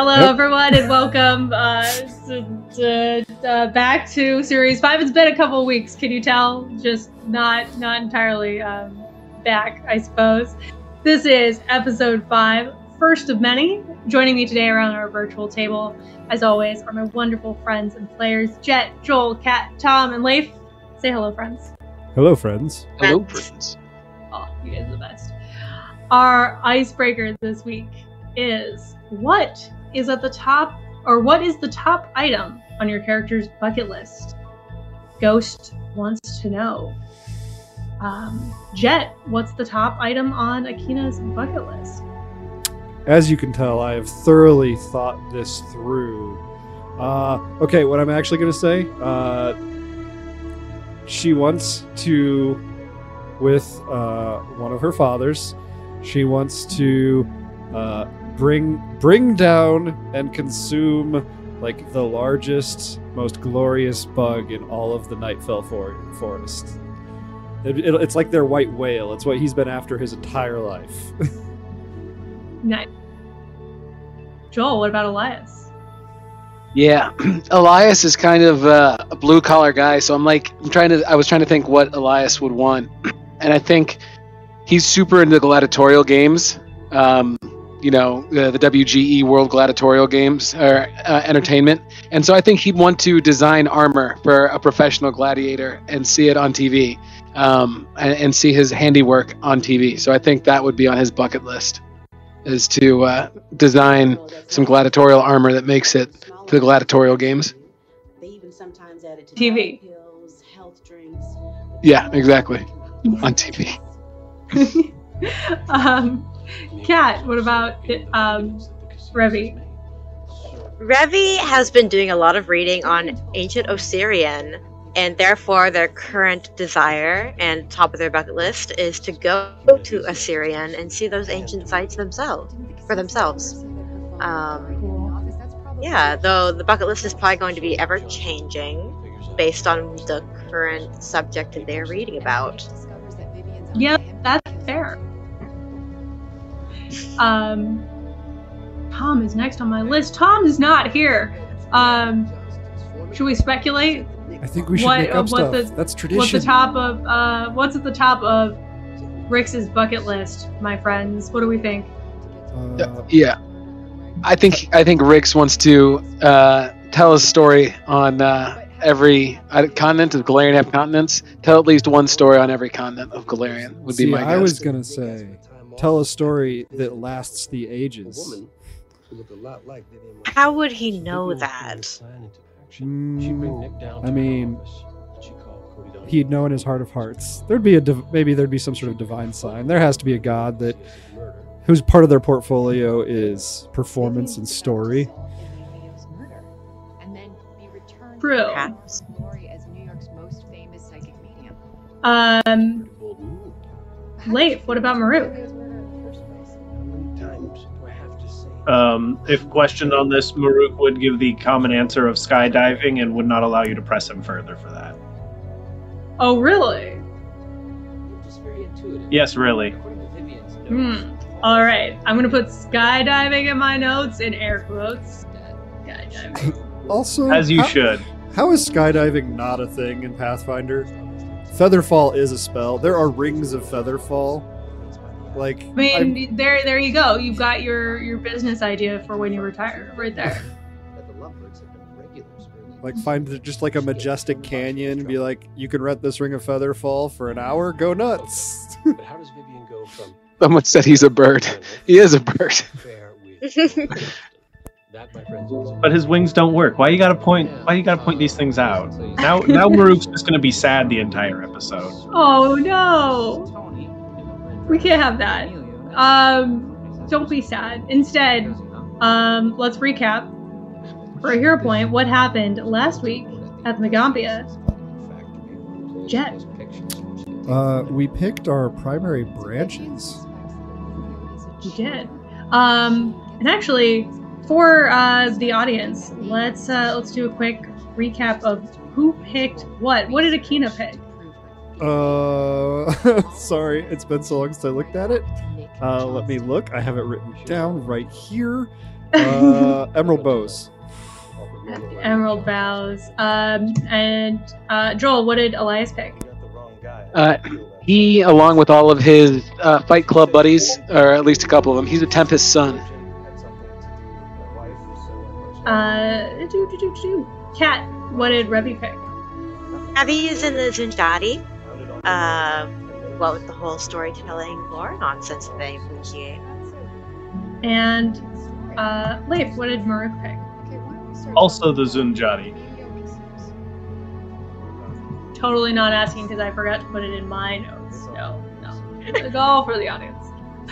Hello, everyone, and welcome back to Series 5. It's been a couple of weeks, can you tell? Just not entirely back, I suppose. This is Episode 5, first of many. Joining me today around our virtual table, as always, are my wonderful friends and players, Jet, Joel, Kat, Tom, and Leif. Say hello, friends. Hello, friends. Hello, friends. Oh, you guys are the best. Our icebreaker this week is, what is the top item on your character's bucket list? Ghost wants to know. Jet, what's the top item on Akina's bucket list? As you can tell, I have thoroughly thought this through. Okay, what I'm actually going to say, she wants to, with one of her fathers, she wants to bring down and consume like the largest, most glorious bug in all of the Nightfell forest. It's like their white whale. It's what he's been after his entire life. Nice. Joel, what about Elias? Yeah, Elias is kind of a blue collar guy, so I was trying to think what Elias would want, and I think he's super into gladiatorial games. The WGE World Gladiatorial Games or entertainment, and so I think he'd want to design armor for a professional gladiator and see it on TV, and see his handiwork on TV. So I think that would be on his bucket list, is to design some gladiatorial armor that makes it to the gladiatorial games. They even sometimes added to TV. Pills, health drinks. Yeah, exactly. On TV. Kat, what about Revi? Revi has been doing a lot of reading on ancient Osirian, and therefore their current desire and top of their bucket list is to go to Osirian and see those ancient sites for themselves. Though the bucket list is probably going to be ever changing based on the current subject that they're reading about. Yep, that's fair. Tom is next on my list. Tom is not here. Should we speculate? I think we should make up stuff. That's tradition. What's at the top of Rix's bucket list, my friends? What do we think? Yeah, I think Rix wants to tell a story on every continent. Of Golarion have continents. Tell at least one story on every continent of Golarion would be my guess. I was gonna say, tell a story that lasts the ages. How would he know that? I mean, he'd know in his heart of hearts. Maybe there'd be some sort of divine sign. There has to be a god whose part of their portfolio is performance and story. True. Leif, what about Maruk? If questioned on this, Maruk would give the common answer of skydiving and would not allow you to press him further for that. Oh, really? Yes, really. All right, I'm gonna put skydiving in my notes in air quotes. Skydiving. Also, as you should. How is skydiving not a thing in Pathfinder? Featherfall is a spell. There are rings of Featherfall. There you go. You've got your business idea for when you retire, right there. Find just like a majestic canyon and be like, you can rent this ring of Featherfall for an hour. Go nuts. But how does Vivian go from? Someone said he's a bird. He is a bird. But his wings don't work. Why you gotta point these things out? Now Maruk's just gonna be sad the entire episode. Oh no. We can't have that. Don't be sad. Instead, let's recap for a hero point what happened last week at the Megampia. Jet. We picked our primary branches. We did. And actually, for the audience, let's do a quick recap of who picked what. What did Akina pick? Sorry, it's been so long since I looked at it. Let me look. I have it written down right here. Emerald bows. Emerald bows. And Joel, what did Elias pick? He, along with all of his Fight Club buddies, or at least a couple of them, he's a Tempest son. Kat, what did Revy pick? Revy is in the Zunjati. What with the whole storytelling lore nonsense that they appreciate. And Leif, what did Maruk pick? Also the Zunjati. Totally not asking because I forgot to put it in my notes. No. It's all for the audience.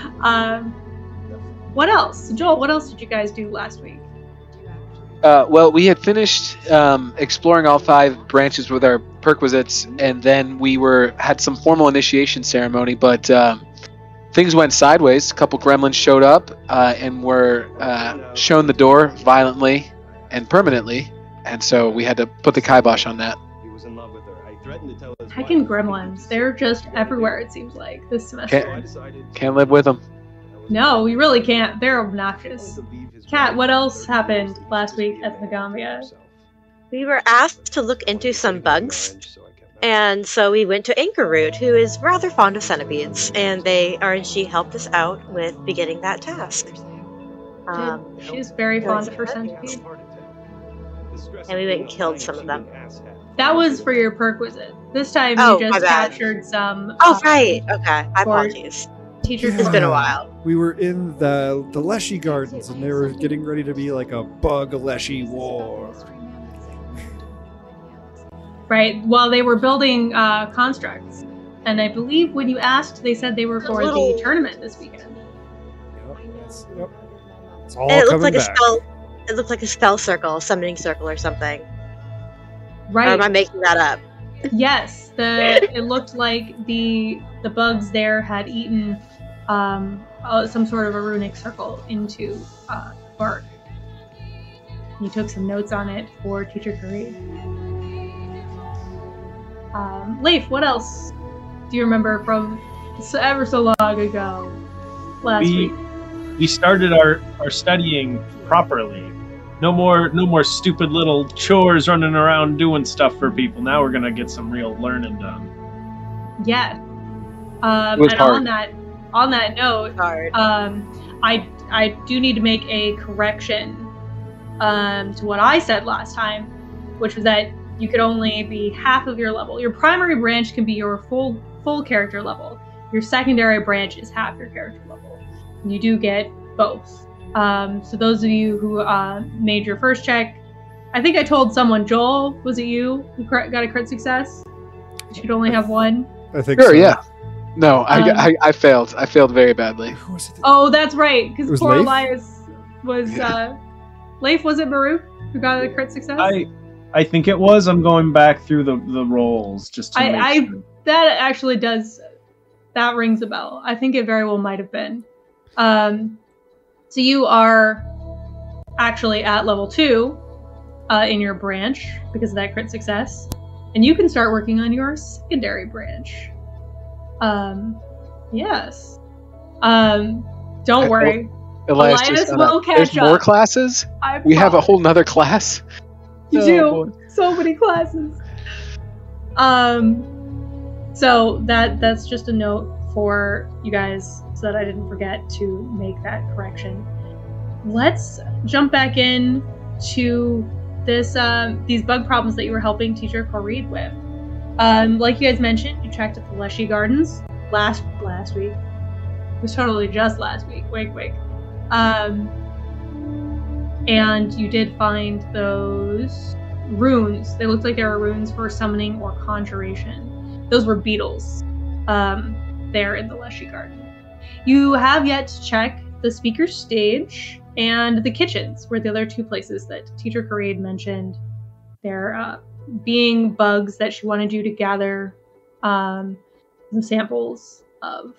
What else? Joel, what else did you guys do last week? Well, we had finished exploring all 5 branches with our perquisites, and then we had some formal initiation ceremony, but things went sideways. A couple gremlins showed up and were shown the door violently and permanently, and so we had to put the kibosh on that. Heckin' gremlins. They're just everywhere, it seems like, this semester. Can't live with them. No, we really can't. They're obnoxious. Kat, what else happened last week at the Gambia? We were asked to look into some bugs, and so we went to Anchorroot, who is rather fond of centipedes, and she helped us out with beginning that task. She's very fond of her centipede. And we went and killed some of them. That was for your perquisite. This time you just captured some. Oh, right. Okay. My apologies. Teachers, it's been a while. We were in the Leshy Gardens, and they were getting ready to be like a bug Leshy war. Right. Well, they were building constructs, and I believe when you asked, they said they were for the tournament this weekend. Yep. It's all it looked coming like back. a spell. It looked like a spell circle, a summoning circle, or something. Right. Or am I making that up? Yes. It looked like the bugs there had eaten some sort of a runic circle into bark. You took some notes on it for Teacher Kareed. Leif, what else do you remember from ever so long ago last week? We started our studying properly. No more stupid little chores running around doing stuff for people. Now we're gonna get some real learning done. Yeah. It was and hard. on that note, Hard. I do need to make a correction to what I said last time, which was that you could only be half of your level. Your primary branch can be your full character level. Your secondary branch is half your character level. You do get both. So those of you who made your first check, I think I told someone, Joel, was it you who got a crit success? You should only have one. I think Sure, so. yeah. No, I failed. I failed very badly. Who was it? Oh, that's right, It because was poor Leif? Elias was... Leif, was it Maruk who got a crit success? I think it was. I'm going back through the rolls just to make sure. That actually does... That rings a bell. I think it very well might have been. So you are actually at level 2 in your branch because of that crit success. And you can start working on your secondary branch. Yes. Don't worry. Elias will catch there's more up. classes? I We have a promise. whole nother class? You Oh, do. boy. So many classes. So that's just a note for you guys so that I didn't forget to make that correction. Let's jump back in to this these bug problems that you were helping Teacher Kareed with. Like you guys mentioned, you checked at the Leshy Gardens last week. It was totally just last week. Wink, wink. And you did find those runes. They looked like they were runes for summoning or conjuration. Those were beetles there in the Leshy Garden. You have yet to check the speaker's stage and the kitchens, were the other 2 places that Teacher Kareed mentioned there being bugs that she wanted you to gather some samples of.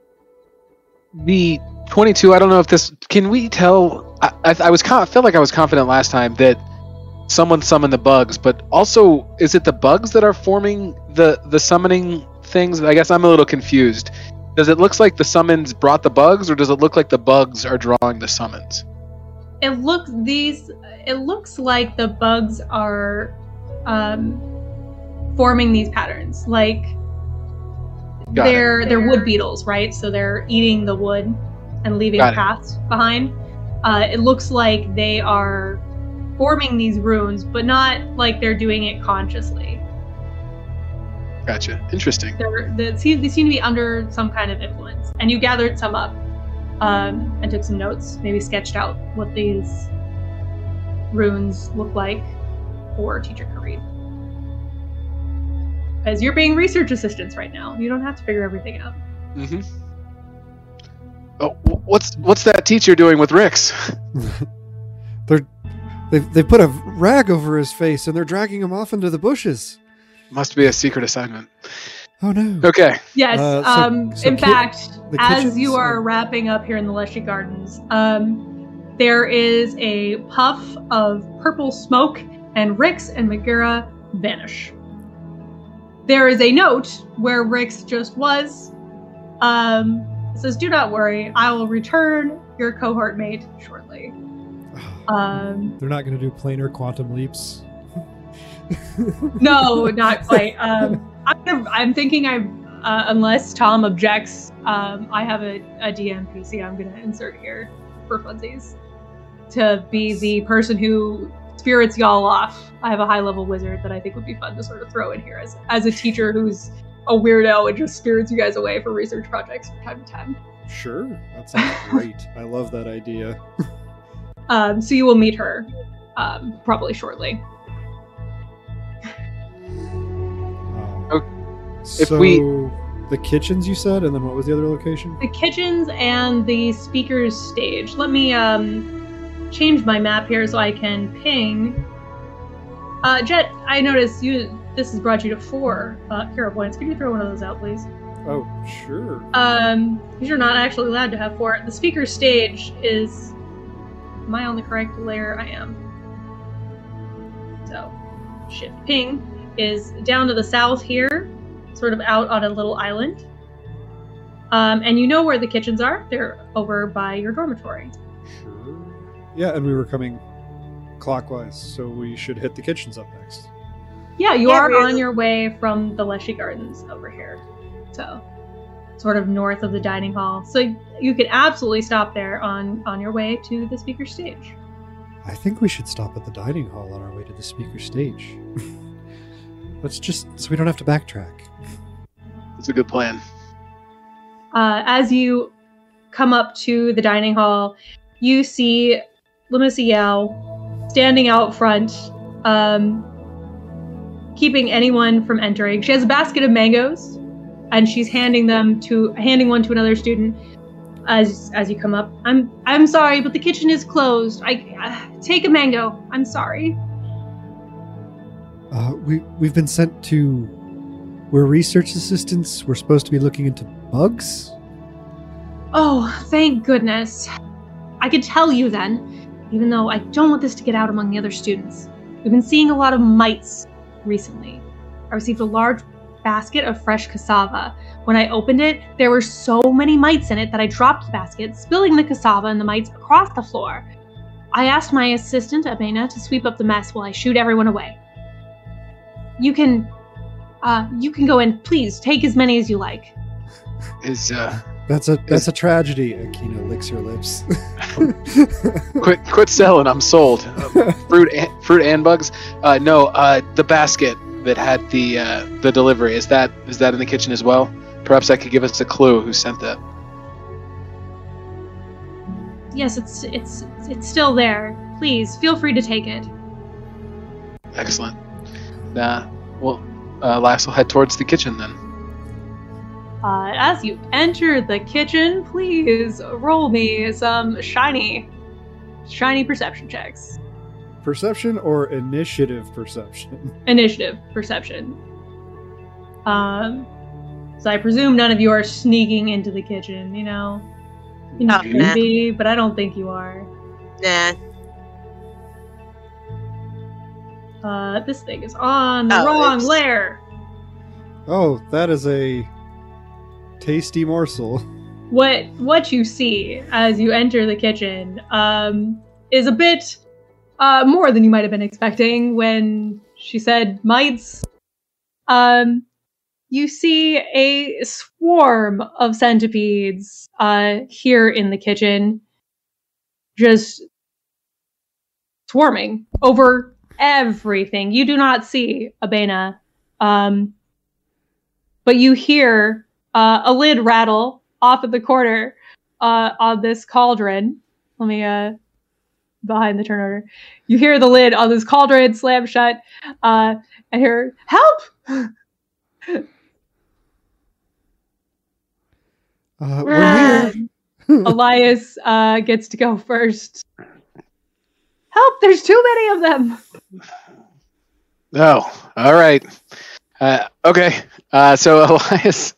The 22, I don't know if this... Can we tell... I felt like I was confident last time that someone summoned the bugs, but also, is it the bugs that are forming the summoning things? I guess I'm a little confused. Does it look like the summons brought the bugs, or does it look like the bugs are drawing the summons? It looks like the bugs are forming these patterns. Like they're wood beetles, right? So they're eating the wood and leaving paths behind. It looks like they are forming these runes, but not like they're doing it consciously. Gotcha. Interesting. They seem to be under some kind of influence. And you gathered some up and took some notes, maybe sketched out what these runes look like for Teacher Kareed. Because you're being research assistants right now. You don't have to figure everything out. Mm-hmm. Oh, what's that teacher doing with Rix? They put a rag over his face and they're dragging him off into the bushes. Must be a secret assignment. Oh no. Okay. Yes. So in fact, as kitchens, you are wrapping up here in the Leshy Gardens, there is a puff of purple smoke, and Rix and Megara vanish. There is a note where Rix just was. It says, "Do not worry, I will return your cohort mate shortly." They're not going to do planar quantum leaps. No, not quite. I'm thinking unless Tom objects, I have a DM PC I'm going to insert here for funsies to be the person who spirits y'all off. I have a high-level wizard that I think would be fun to sort of throw in here as a teacher who's a weirdo and just spirits you guys away for research projects from time to time. Sure, that sounds great. I love that idea. So you will meet her probably shortly. The kitchens you said, and then what was the other location? The kitchens and the speaker's stage. Let me change my map here so I can ping. Jet, I noticed this has brought you to 4 hero points. Could you throw one of those out, please? Oh, sure. Because you're not actually allowed to have 4. The speaker's stage is... Am I on the correct layer? I am. So, shift ping is down to the south here, sort of out on a little island. And you know where the kitchens are. They're over by your dormitory. Sure. Yeah, and we were coming clockwise, so we should hit the kitchens up next. Yeah, you are on your way from the Leshy Gardens over here. So, sort of north of the dining hall. So you could absolutely stop there on your way to the speaker stage. I think we should stop at the dining hall on our way to the speaker stage. Let's just, so we don't have to backtrack. That's a good plan. As you come up to the dining hall, you see Limisiao standing out front, keeping anyone from entering. She has a basket of mangoes, and she's handing one to another student. As you come up, I'm sorry, but the kitchen is closed. I take a mango. I'm sorry. We've been sent to. We're research assistants. We're supposed to be looking into bugs. Oh, thank goodness. I could tell you then, even though I don't want this to get out among the other students. We've been seeing a lot of mites recently. I received a large basket of fresh cassava. When I opened it, there were so many mites in it that I dropped the basket, spilling the cassava and the mites across the floor. I asked my assistant, Abena, to sweep up the mess while I shooed everyone away. You can go in. Please, take as many as you like. That's a tragedy. Akina licks her lips. Quit selling. I'm sold. Fruit and bugs. No. The basket that had the delivery is that in the kitchen as well? Perhaps that could give us a clue who sent that. Yes, it's still there. Please feel free to take it. Excellent. Well, Lass will head towards the kitchen then. As you enter the kitchen, please roll me some shiny perception checks. Perception or initiative perception? Initiative perception. So I presume none of you are sneaking into the kitchen, you know? You could be, but I don't think you are. Nah. This thing is on the wrong layer. Oh, that is a tasty morsel. What you see as you enter the kitchen is a bit more than you might have been expecting when she said mites. You see a swarm of centipedes here in the kitchen, just swarming over everything. You do not see Abena, but you hear a lid rattle off at the corner on this cauldron. Let me behind the turn order. You hear the lid on this cauldron slam shut, and hear help. We're here. Elias gets to go first. Help! There's too many of them. Oh, all right. Okay. So Elias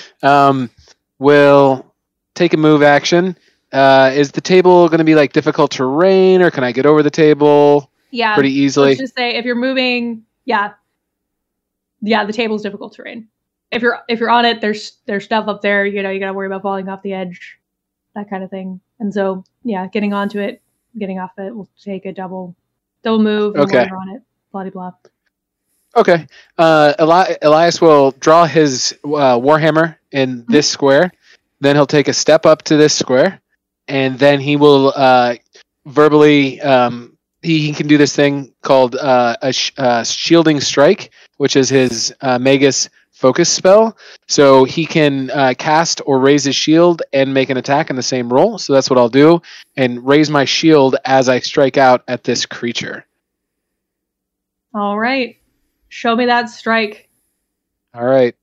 will take a move action. Is the table going to be like difficult terrain, or can I get over the table? Yeah, pretty easily. Let's just say if you're moving, the table's difficult terrain. If you're on it, there's stuff up there. You gotta worry about falling off the edge, that kind of thing. And so getting onto it, getting off it will take a double move. Okay. While you're on it, blah blah blah. Okay. Elias will draw his warhammer in this square. Then he'll take a step up to this square, and then he will verbally. He can do this thing called a shielding strike, which is his Magus focus spell. So he can cast or raise his shield and make an attack in the same roll. So that's what I'll do, and raise my shield as I strike out at this creature. All right. Show me that strike. All right.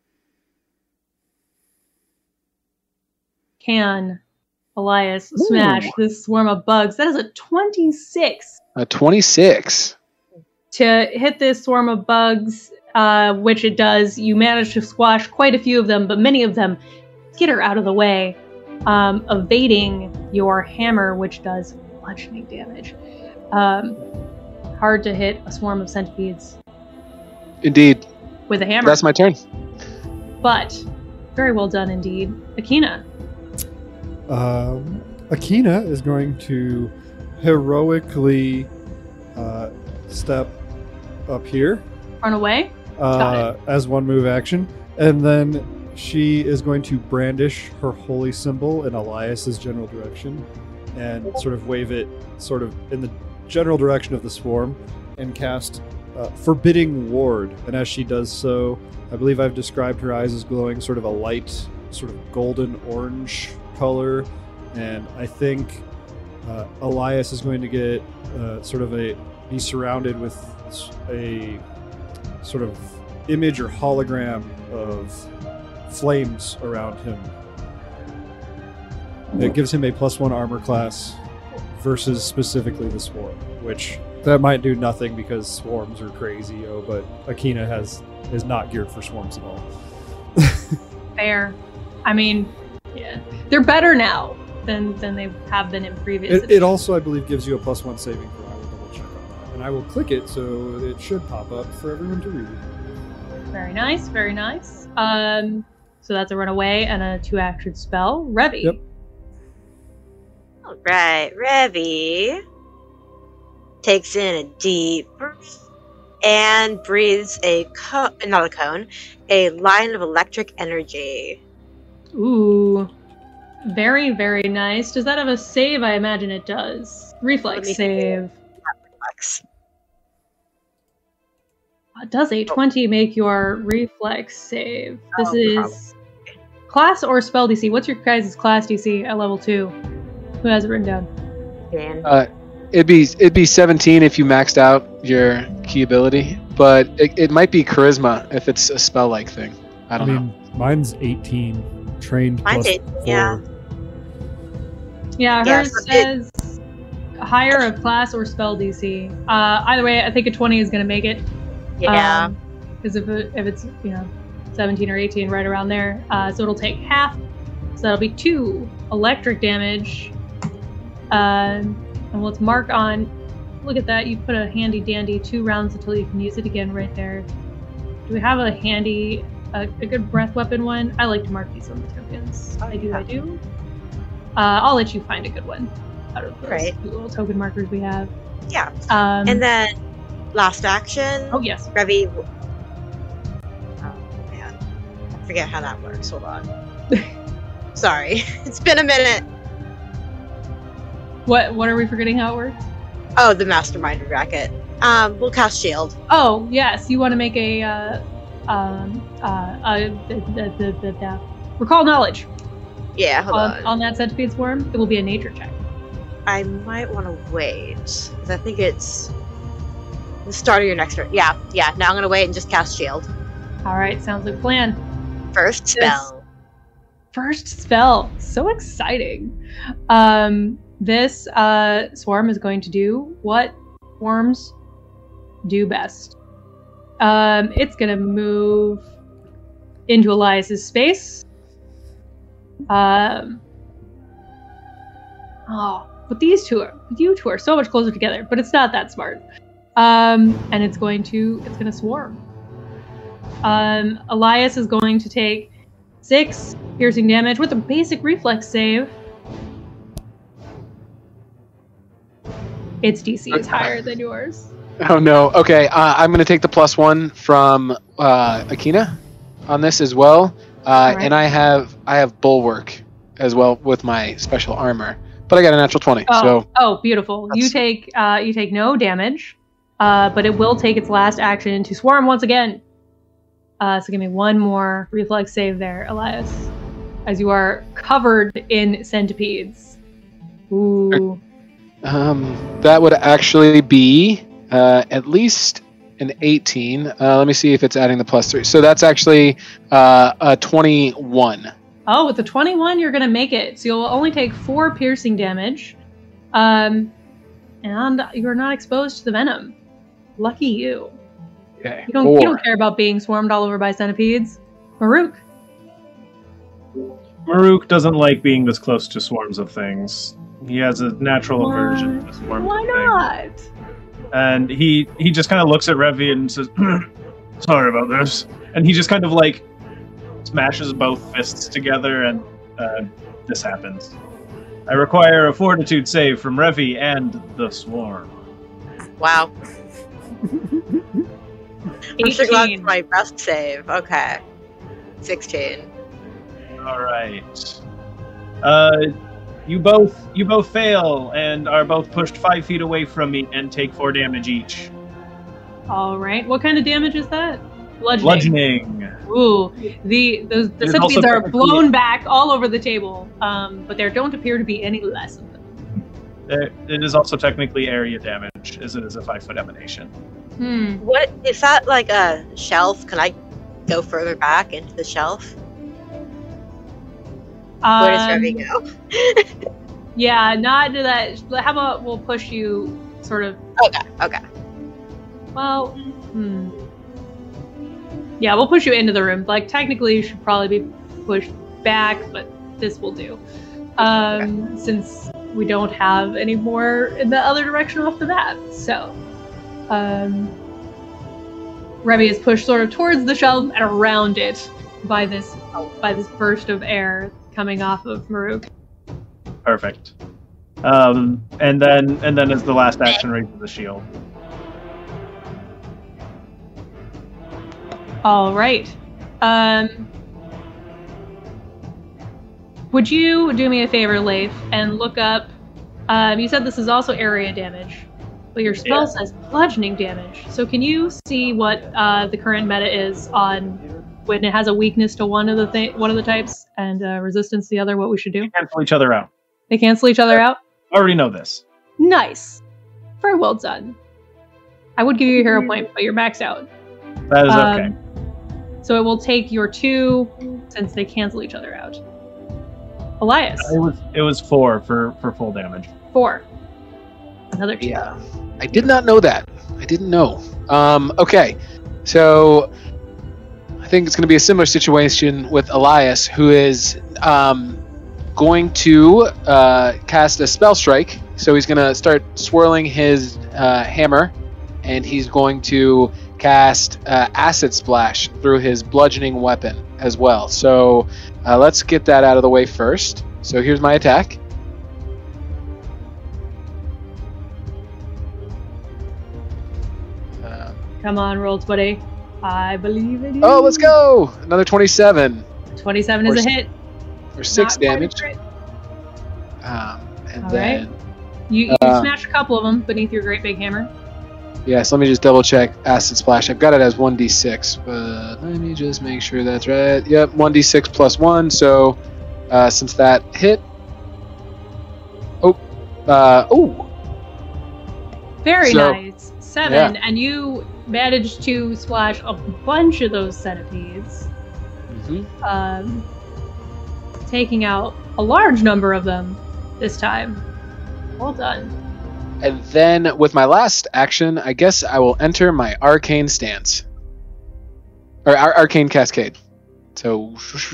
Can Elias smash this swarm of bugs? That is a 26. A 26. To hit this swarm of bugs, which it does, you manage to squash quite a few of them, but many of them skitter out of the way, evading your hammer, which does bludgeoning damage. Hard to hit a swarm of centipedes. Indeed. With a hammer. That's my turn. But very well done indeed. Akina. Akina is going to heroically step up here. Run away. As one move action. And then she is going to brandish her holy symbol in Elias's general direction and sort of wave it sort of in the general direction of the swarm and cast Forbidding Ward. And as she does so, I believe I've described her eyes as glowing sort of a light, sort of golden orange color. And I think Elias is going to get be surrounded with a sort of image or hologram of flames around him. It gives him a +1 armor class versus specifically the swarm, which that might do nothing because swarms are crazy, but Akina is not geared for swarms at all. Fair. I mean, yeah, they're better now than they have been in previous. It also, I believe, gives you a +1 saving throw. I will double check on that, and I will click it so it should pop up for everyone to read. Very nice, very nice. So that's a runaway and a 2-action spell. Revy. Yep. All right, Revy takes in a deep breath and breathes a line of electric energy. Ooh. Very, very nice. Does that have a save? I imagine it does. Reflex save. Reflex. Does a 20 make your reflex save? This is class or spell DC. What's your guys' class DC at level 2? Who has it written down? Dan. It'd be 17 if you maxed out your key ability, but it might be charisma if it's a spell-like thing. I don't know. Mine's 18. Trained Mine's plus 18, 4. yeah. Yeah, hers says higher of class or spell DC. Either way, I think a 20 is going to make it. Yeah. Because if it's 17 or 18, right around there, so it'll take half. So that'll be 2 electric damage. And let's mark on. Look at that! You put a handy dandy 2 rounds until you can use it again right there. Do we have a handy, a good breath weapon one? I like to mark these on the tokens. I do. I'll let you find a good one. out of those Right. few little token markers we have. Yeah. Um, And then last action. oh yes, Revi. Oh man, I forget how that works. Hold on. Sorry, it's been a minute. what are we forgetting how it works? Oh, the mastermind bracket. We'll cast shield. Oh yes, you want to make a recall knowledge Yeah, hold on. on that centipede swarm. It will be a nature check. I might want to wait because I think it's the start of your next turn. Yeah. Now I'm gonna wait and just cast shield. All right, sounds like a plan. First spell. First spell, so exciting. This swarm is going to do what swarms do best. It's gonna move into Elias's space. But you two are so much closer together, but it's not that smart. And it's gonna swarm. Elias is going to take 6 piercing damage with a basic reflex save. Its DC is higher than yours. Oh no. Okay, I'm going to take the +1 from Akina on this as well, Alright. and I have bulwark as well with my special armor, but I got a natural 20. So Beautiful. You that's- take no damage, but it will take its last action to swarm once again. So give me one more reflex save there, Elias, as you are covered in centipedes. Ooh. that would actually be at least an 18. Let me see if it's adding the +3. So that's actually a 21. Oh, with the 21, you're going to make it. So you'll only take 4 piercing damage. And you're not exposed to the venom. Lucky you. Okay. You don't care about being swarmed all over by centipedes. Maruk. Maruk doesn't like being this close to swarms of things. He has a natural aversion to swarms Why of not? things. And he just kind of looks at Revi and says, sorry about this. And he just kind of like smashes both fists together and this happens. I require a fortitude save from Revi and the swarm. Wow. I'm so glad 18. it's my best save. Okay. 16. All right. You both fail and are both pushed 5 feet away from me and take 4 damage each. All right. What kind of damage is that? Bludgeoning. Bludgeoning. Ooh, the is centipedes also are technically- blown back all over the table, but there don't appear to be any less of them. It is also technically area damage, as it is a 5-foot emanation. What is that, like a shelf? Can I go further back into the shelf? Where does Revi go? Yeah, not to that. How about we'll push you sort of. Okay. Well, yeah, we'll push you into the room. Like, technically, you should probably be pushed back, but this will do. Since we don't have any more in the other direction off the map. So, Revi is pushed sort of towards the shelf and around it by this burst of air coming off of Maruk. Perfect. And then as the last action, raises the shield. All right. Would you do me a favor, Leif, and look up? You said this is also area damage, but your spell says bludgeoning damage. So can you see what the current meta is on when it has a weakness to one of the types and resistance to the other? What we should do? They cancel each other out. They cancel each other out. I already know this. Nice. Very well done. I would give you a hero point, but you're maxed out. That is okay. So it will take your 2 since they cancel each other out. Elias, It was 4 for full damage. 4. Another 2. Yeah. I did not know that. I didn't know. Okay. So I think it's going to be a similar situation with Elias, who is going to cast a spell strike. So he's going to start swirling his hammer, and he's going to cast acid splash through his bludgeoning weapon as well. So let's get that out of the way first. So here's my attack. Come on, Roll20. I believe in you. Oh, let's go! Another 27. 27 is a hit. Or 6 Not quite a damage. crit. And All then... right. You smashed a couple of them beneath your great big hammer. Yes, let me just double check Acid Splash. I've got it as 1d6, but let me just make sure that's right. Yep, 1d6 plus 1, so since that hit... Very So, nice. 7, and you managed to splash a bunch of those centipedes, taking out a large number of them this time. Well done. And then with my last action, I guess I will enter my Arcane Stance. Or Arcane Cascade. So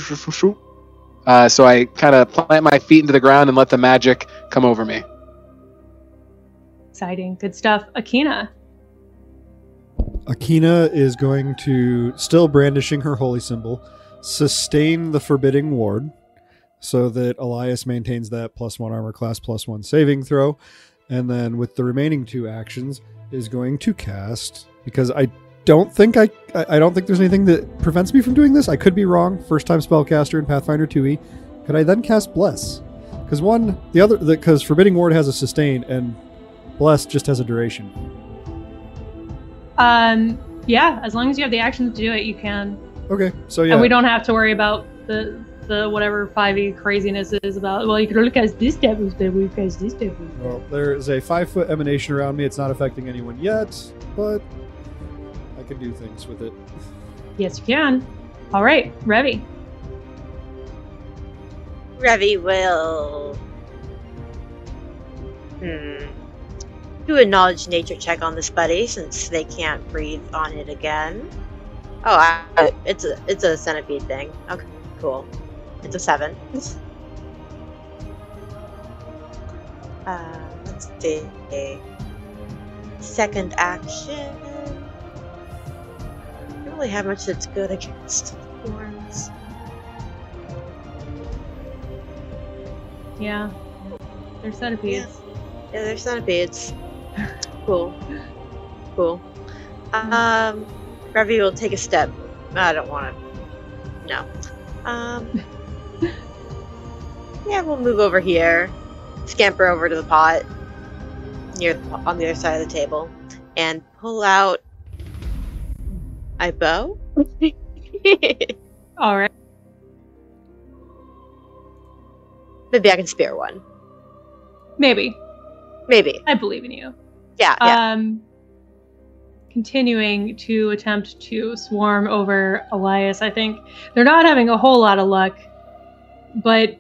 I kind of plant my feet into the ground and let the magic come over me. Exciting. Good stuff. Akina. Akina is going to, still brandishing her holy symbol, sustain the forbidding ward so that Elias maintains that +1 armor class, +1 saving throw. And then with the remaining 2 actions is going to cast, because I don't think there's anything that prevents me from doing this. I could be wrong. First time spellcaster in Pathfinder 2e. Could I then cast Bless? Because Forbidding Ward has a sustain and Bless just has a duration. Yeah, as long as you have the actions to do it, you can. Okay, so yeah. And we don't have to worry about the whatever 5e craziness is about, well, you can only cast this devil, but we cast this devil. Well, there's a 5-foot emanation around me. It's not affecting anyone yet, but I can do things with it. Yes, you can. All right, Revy. Revy will do a knowledge nature check on this buddy since they can't breathe on it again. Oh, it's a centipede thing. Okay, cool. It's a 7. Let's see. Second action. I don't really have much that's good against thorns. Yeah, they're centipedes. Yeah, they're centipedes. Cool. Revy will take a step. I don't want to. No. Yeah, we'll move over here, scamper over to the pot on the other side of the table, and pull out my bow. All right. Maybe I can spare one. Maybe. Maybe. I believe in you. Yeah. Continuing to attempt to swarm over Elias. I think they're not having a whole lot of luck, but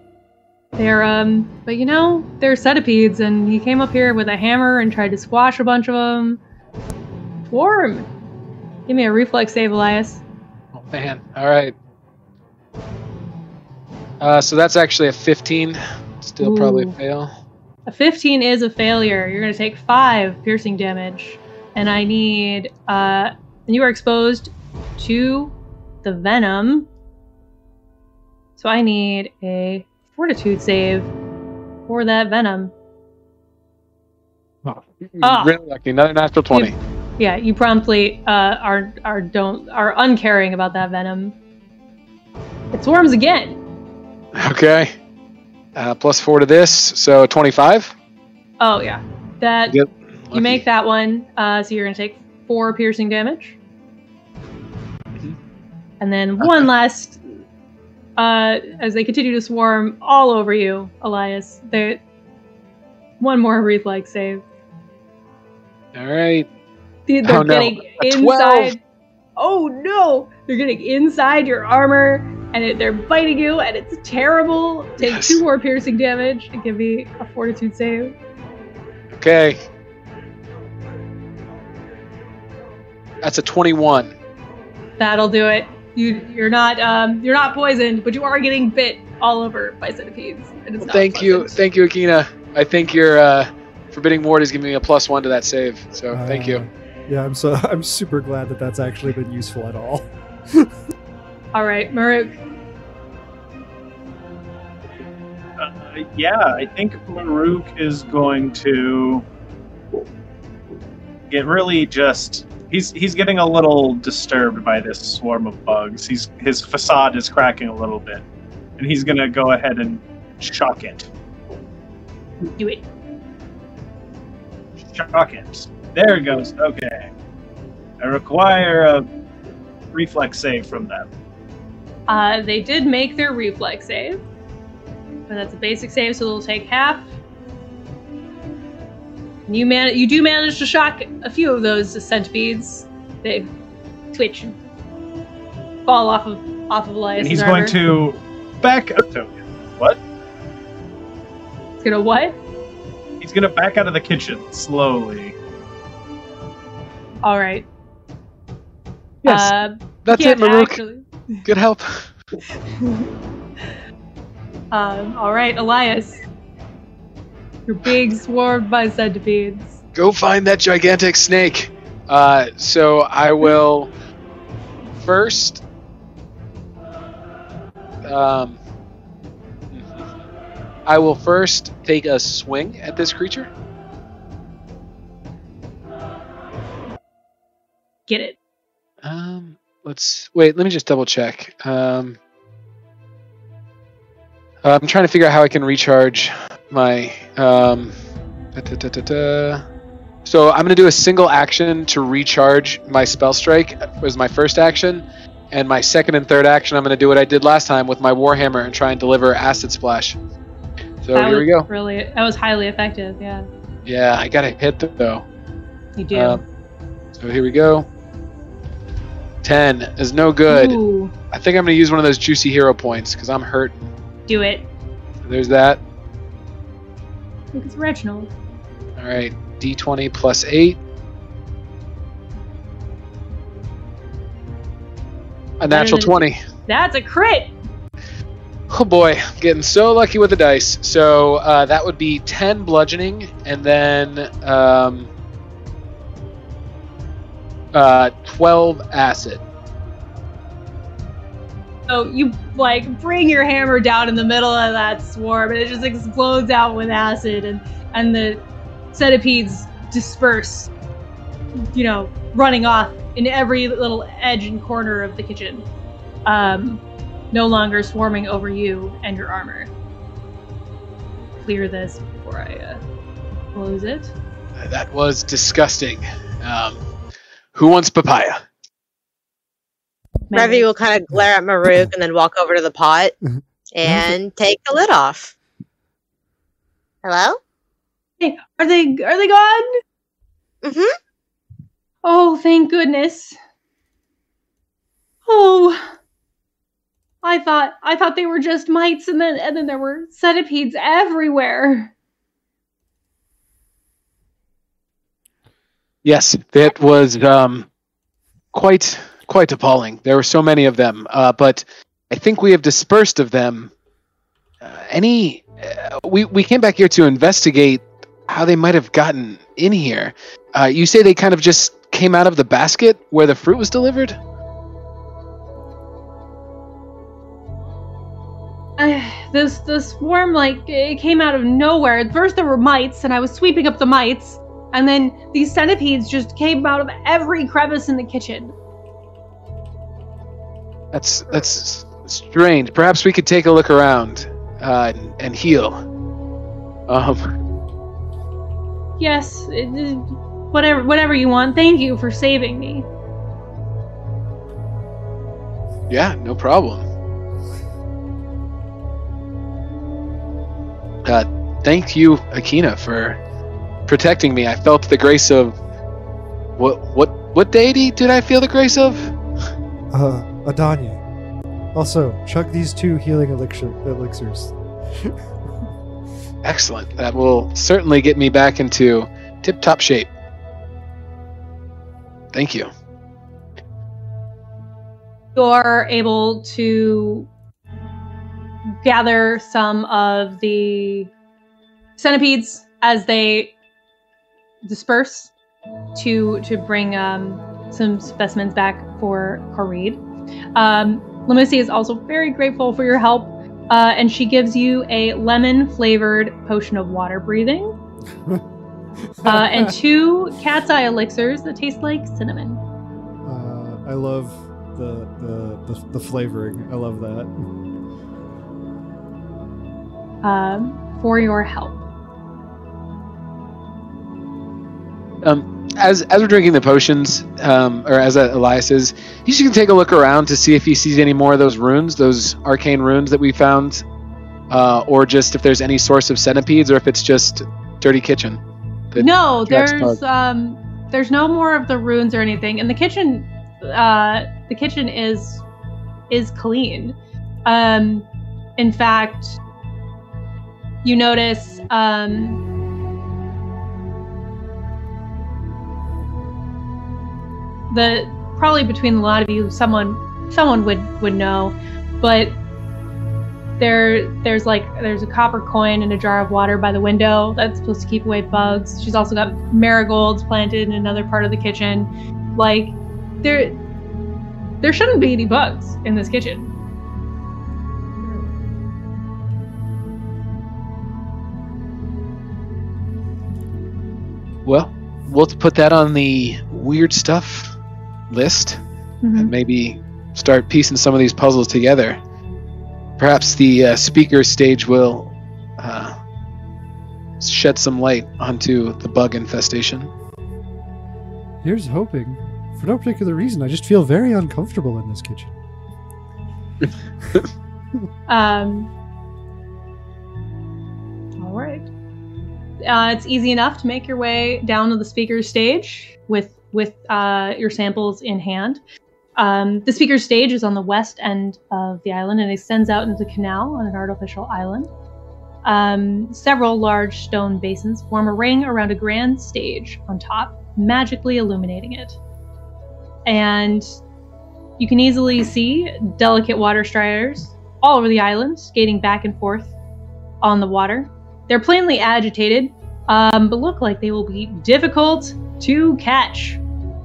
they're centipedes, and he came up here with a hammer and tried to squash a bunch of them. Swarm. Give me a reflex save, Elias. Oh man! All right. So that's actually a 15. Still probably a fail. A 15 is a failure. You're going to take 5 piercing damage. And I need, you are exposed to the venom. So I need a fortitude save for that venom. Really lucky. Another natural 20. You promptly are uncaring about that venom. It swarms again. Okay. +4 to this, so 25. Oh yeah, that. Yep. You make that one, so you're going to take 4 piercing damage. And then one last, as they continue to swarm all over you, Elias. One more reflex save. All right. They're getting inside. Oh no! They're getting inside your armor, and they're biting you, and it's terrible. Take 2 more piercing damage and give me a fortitude save. Okay. That's a 21. That'll do it. You're not poisoned, but you are getting bit all over by centipedes. And it's not thank you, Akina. I think your Forbidding Ward is giving me a +1 to that save. So thank you. Yeah, I'm super glad that that's actually been useful at all. All right, Maruk. I think Maruk is going to get really just He's getting a little disturbed by this swarm of bugs. His facade is cracking a little bit, and he's gonna go ahead and shock it. Do it. Shock it. There it goes. Okay. I require a reflex save from them. They did make their reflex save, but that's a basic save, so they'll take half. You do manage to shock a few of those centipedes. They twitch and fall off of Elias. And he's going to back up. What? He's gonna what? He's gonna back out of the kitchen slowly. All right. Yes. That's it, Maruk. Good help. All right, Elias. You're being swarmed by centipedes. Go find that gigantic snake. So I will first. I will first take a swing at this creature. Get it. Let me just double check. I'm trying to figure out how I can recharge my. So I'm going to do a single action to recharge my spell strike as my first action, and my second and third action I'm going to do what I did last time with my warhammer and try and deliver acid splash. So here we go. That was highly effective. Yeah. Yeah, I got a hit though. You do. So here we go. 10 is no good. Ooh. I think I'm going to use one of those juicy hero points because I'm hurt. Do it. There's that. Look, it's Reginald. All right, D20 plus 8. A natural 20. That's a crit. Oh boy, I'm getting so lucky with the dice. So that would be 10 bludgeoning, and then 12 acid. So you bring your hammer down in the middle of that swarm, and it just explodes out with acid, and the centipedes disperse, running off in every little edge and corner of the kitchen, no longer swarming over you and your armor. Clear this before I close it. That was disgusting. Who wants papaya? Revy will kind of glare at Maruk and then walk over to the pot and take the lid off. Hello? Hey, are they gone? Mm-hmm. Oh, thank goodness. Oh, I thought they were just mites, and then there were centipedes everywhere. Yes, it was quite appalling. There were so many of them, but I think we have dispersed of them. We came back here to investigate how they might have gotten in here. You say they kind of just came out of the basket where the fruit was delivered? The swarm, it came out of nowhere. At first there were mites, and I was sweeping up the mites, and then these centipedes just came out of every crevice in the kitchen. That's strange. Perhaps we could take a look around and heal. Yes, whatever you want. Thank you for saving me. Yeah, no problem. Thank you, Akina, for protecting me. I felt the grace of what deity did I feel the grace of? Adanye. Also, chug these 2 healing elixirs. Excellent. That will certainly get me back into tip-top shape. Thank you. You're able to gather some of the centipedes as they disperse to bring some specimens back for Kharid. Limisi is also very grateful for your help, and she gives you a lemon-flavored potion of water breathing. and 2 cat's eye elixirs that taste like cinnamon. I love the flavoring. I love that. For your help. As we're drinking the potions, or as Elias is, he's just gonna take a look around to see if he sees any more of those runes, those arcane runes that we found, or just if there's any source of centipedes, or if it's just dirty kitchen. No, there's no more of the runes or anything, and the kitchen is clean. In fact, you notice probably between a lot of you, someone would know, but there's a copper coin and a jar of water by the window that's supposed to keep away bugs. She's also got marigolds planted in another part of the kitchen. Like there shouldn't be any bugs in this kitchen. Well, we'll put that on the weird stuff list and maybe start piecing some of these puzzles together. Perhaps the speaker stage will shed some light onto the bug infestation. Here's hoping. For no particular reason, I just feel very uncomfortable in this kitchen. All right. It's easy enough to make your way down to the speaker's stage with your samples in hand. The speaker's stage is on the west end of the island and extends out into the canal on an artificial island. Several large stone basins form a ring around a grand stage on top, magically illuminating it. And you can easily see delicate water striders all over the island, skating back and forth on the water. They're plainly agitated, but look like they will be difficult to catch.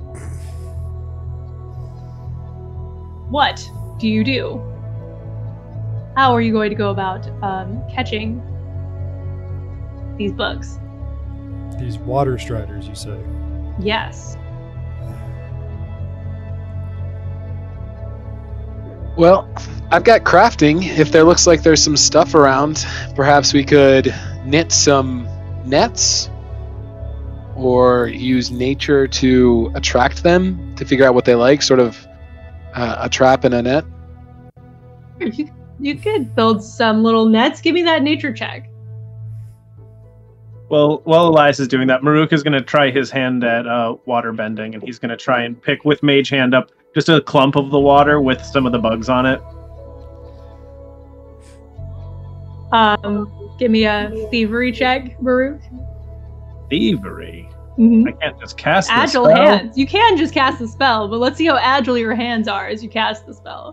What do you do? How are you going to go about catching these bugs? These water striders, you say? Yes. Well, I've got crafting. If there looks like there's some stuff around, perhaps we could knit some nets or use nature to attract them to figure out what they like, sort of a trap and a net. You could build some little nets. Give me that nature check. Well, while Elias is doing that, Maruk is going to try his hand at water bending, and he's going to try and pick with Mage Hand up just a clump of the water with some of the bugs on it. Give me a thievery check, Maruk. Thievery? Mm-hmm. I can't just cast the agile spell. hands. You can just cast the spell, but let's see how agile your hands are as you cast the spell.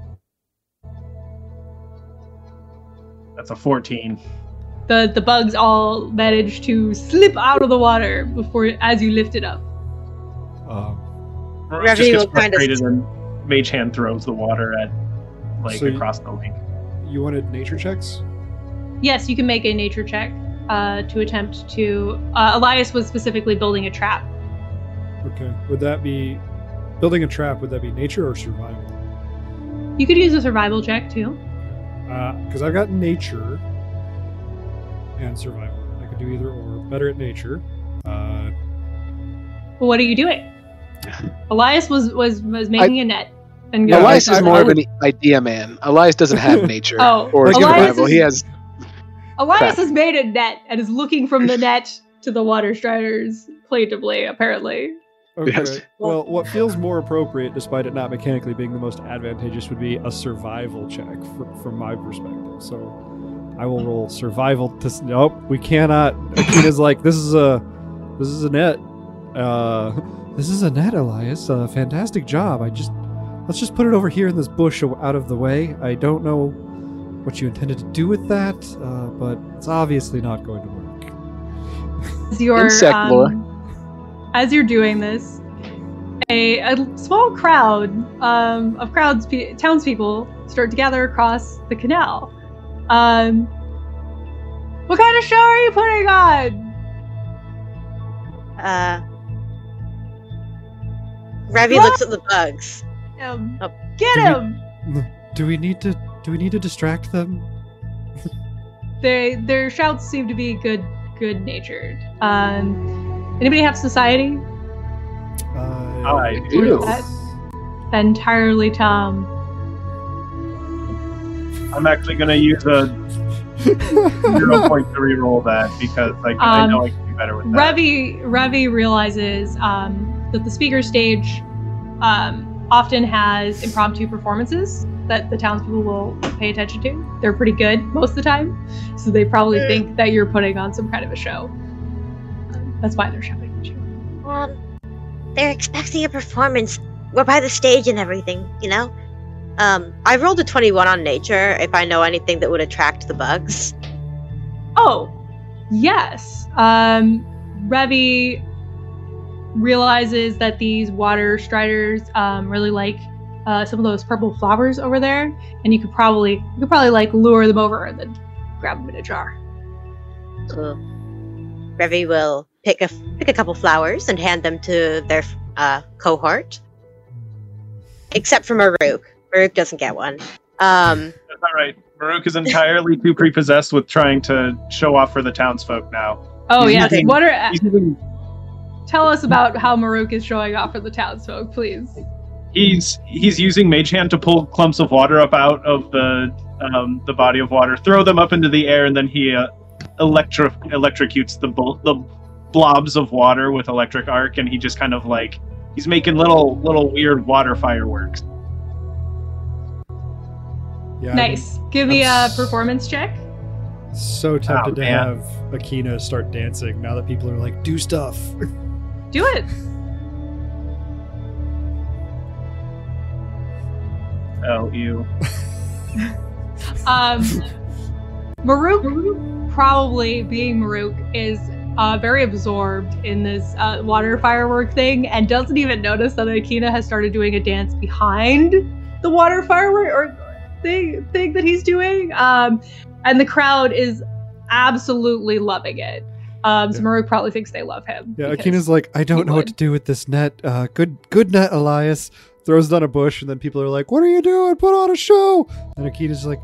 That's a 14. The bugs all manage to slip out of the water as you lift it up. Maruk Ravi just gets will kind of frustrated and Mage Hand throws the water at across the lake. You wanted nature checks? Yes, you can make a nature check to attempt to... Elias was specifically building a trap. Okay. Would that be... Building a trap, would that be nature or survival? You could use a survival check, too. Because I've got nature and survival. I could do either or. Better at nature. Well, what are you doing? Elias was making a net. And Yeah, Elias is more of would- an idea man. Elias doesn't have nature Oh, or Elias survival. is- He has... Elias Crap. has made a net and is looking from the net to the water striders plaintively, apparently. Okay. Yes. Well, what feels more appropriate, despite it not mechanically being the most advantageous, would be a survival check from my perspective. So I will roll survival to... Nope, we cannot. Akina's like, this is a net. This is a net, Elias. Fantastic job. Let's just put it over here in this bush out of the way. I don't know what you intended to do with that, but it's obviously not going to work. As you're, Insect lore. As you're doing this, a small crowd of townspeople start to gather across the canal. What kind of show are you putting on? Revy looks at the bugs. Oh. Get Do him! Do we need to distract them? Their shouts seem to be good natured. Anybody have society? I do. Or is that entirely Tom? I'm actually going to use a 0 point to reroll that because I know I can do better with that. Revy realizes that the speaker stage often has impromptu performances that the townspeople will pay attention to. They're pretty good most of the time, so they probably think that you're putting on some kind of a show. That's why they're shouting at you. They're expecting a performance. We're by the stage and everything, you know? I rolled a 21 on nature if I know anything that would attract the bugs. Oh, yes. Revy realizes that these water striders really like some of those purple flowers over there, and you could probably like lure them over and then grab them in a jar. Cool. Revy will pick a couple flowers and hand them to their cohort. Except for Maruk. Maruk doesn't get one. That's not right. Maruk is entirely too prepossessed with trying to show off for the townsfolk now. Oh, yes. He's Tell us about how Maruk is showing off for the townsfolk, please. He's using Mage Hand to pull clumps of water up out of the body of water, throw them up into the air, and then he electrocutes the blobs of water with electric arc, and he just kind of like he's making little weird water fireworks. Yeah, Nice. Give me a performance check. So tempted to man. have Akina start dancing now that people are like, do stuff. Do it. Oh, ew. Maruk, probably being Maruk, is very absorbed in this water firework thing and doesn't even notice that Akina has started doing a dance behind the water firework or thing that he's doing. And the crowd is absolutely loving it. So Maruk probably thinks they love him. Yeah, Akina's like, I don't know what to do with this net. Good net, Elias. Throws it on a bush, and then people are like, what are you doing? Put on a show. And Akina's like,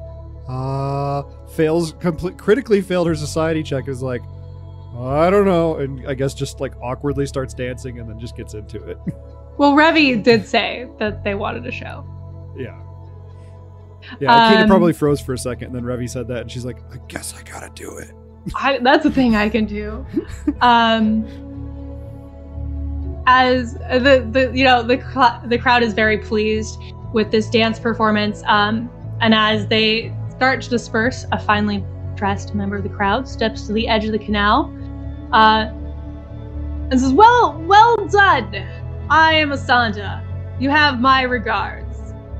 critically failed her society check. Is like, I don't know. And I guess just like awkwardly starts dancing and then just gets into it. Well, Revy did say that they wanted a show. Yeah. Yeah, Akina probably froze for a second, and then Revy said that, and she's like, I guess I gotta do it. That's the thing I can do. As the crowd is very pleased with this dance performance, and as they start to disperse, a finely dressed member of the crowd steps to the edge of the canal, and says, "Well done. I am Asanda. You have my regards."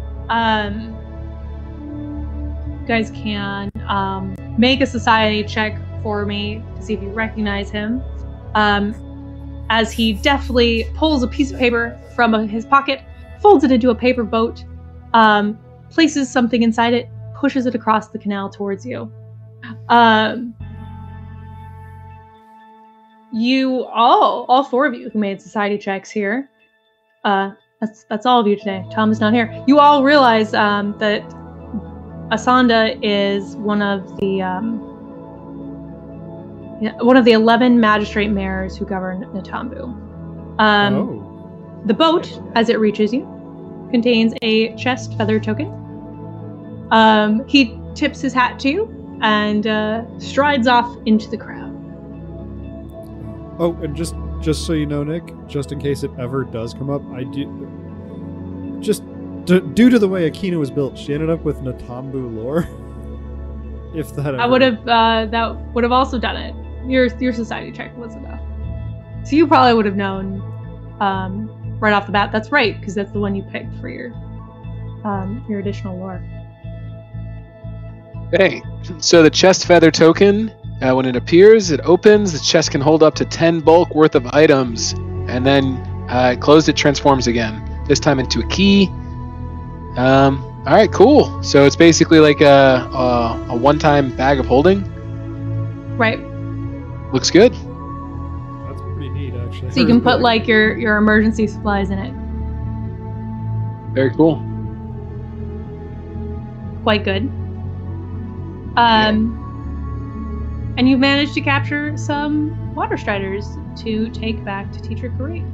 You guys can make a society check for me to see if you recognize him. As he deftly pulls a piece of paper from his pocket, folds it into a paper boat, places something inside it, pushes it across the canal towards you. You all four of you who made society checks here. That's all of you today. Tom is not here. You all realize that Asanda is one of the 11 magistrate mayors who govern Natambu. The boat, as it reaches you, contains a chest feather token. He tips his hat to you and strides off into the crowd. Oh, and just so you know, Nick, just in case it ever does come up, I do just due to the way Akina was built, she ended up with Natambu lore. If that I would have that would have also done it. Your society check was enough. So you probably would have known right off the bat. That's right, because that's the one you picked for your additional lore. Okay, so the chest feather token, when it appears, it opens. The chest can hold up to 10 bulk worth of items, and then closed, it transforms again. This time into a key. All right, cool. So it's basically like a one-time bag of holding. Right. Looks good. That's pretty neat, actually. actually. So you can put like your emergency supplies in it. Very cool. Quite good. And you've managed to capture some water striders to take back to Teacher Kareem.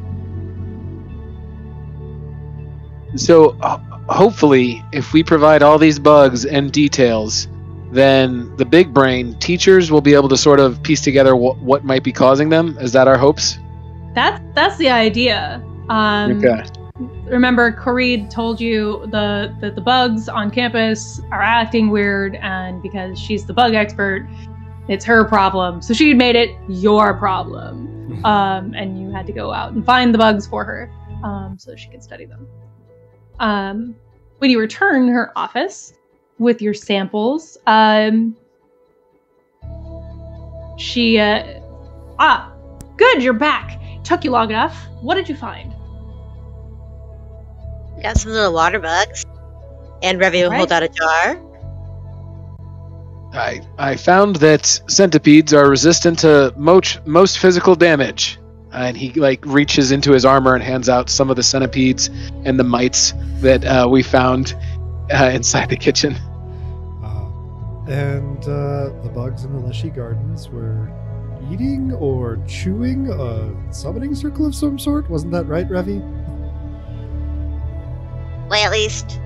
So hopefully, if we provide all these bugs and details, then the big brain teachers will be able to sort of piece together what might be causing them. Is that our hopes? That's the idea. Okay. Remember, Kareed told you that the bugs on campus are acting weird, and because she's the bug expert, it's her problem. So she made it your problem, and you had to go out and find the bugs for her, so she could study them. When you return her office with your samples, she good, you're back. Took you long enough. What did you find? Got some little water bugs. And Revy will hold out a jar. I found that centipedes are resistant to most physical damage. And he reaches into his armor and hands out some of the centipedes and the mites that we found inside the kitchen. And the bugs in the Leshy Gardens were eating or chewing a summoning circle of some sort. Wasn't that right, Revy? Well, at least.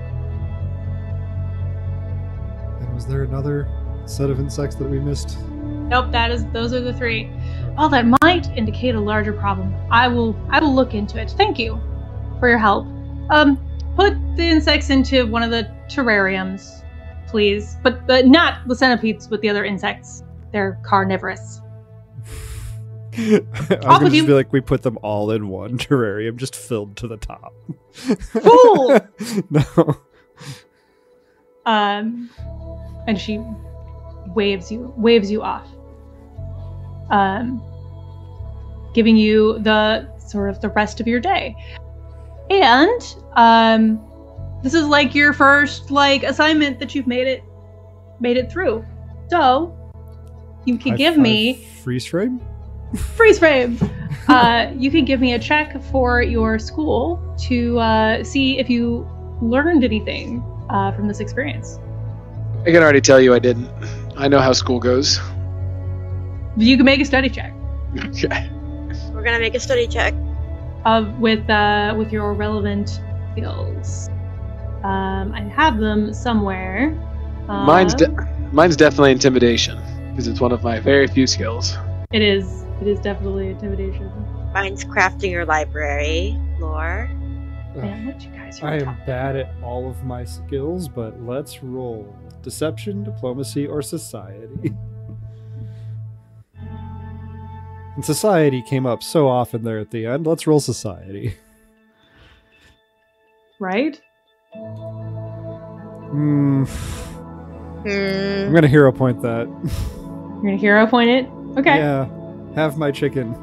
And was there another set of insects that we missed? Nope, those are the three. Well, that might indicate a larger problem. I will look into it. Thank you for your help. Put the insects into one of the terrariums, please. But not the centipedes, but the other insects. They're carnivorous. I was going to just be like, we put them all in one terrarium, just filled to the top. Fool! No. And she waves you off. Giving you the sort of the rest of your day. And this is like your first assignment that you've made it through. So you can give me freeze frame. You can give me a check for your school to see if you learned anything from this experience. I can already tell you I didn't. I know how school goes. You can make a study check. Okay. We're gonna make a study check. With your relevant skills. I have them somewhere. Mine's definitely intimidation because it's one of my very few skills. It is definitely intimidation. Mine's crafting your library, lore. Man, what you guys are I am talking bad at all of my skills, but let's roll deception, diplomacy, or society. And society came up so often there at the end. Let's roll society. Right? I'm gonna hero point that. You're gonna hero point it? Okay. Yeah. Have my chicken.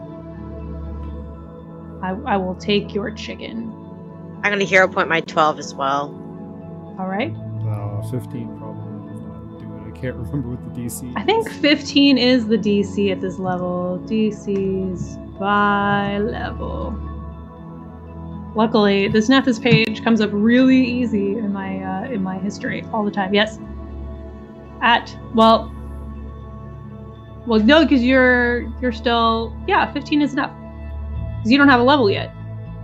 I will take your chicken. I'm gonna hero point my 12 as well. All right. 15 probably does not do it. I can't remember what the DC is. I think 15 is the DC at this level. DC's by level. Luckily, this Nephis page comes up really easy in my history all the time. Yes. Well, no, because you're still 15 is enough. Because you don't have a level yet,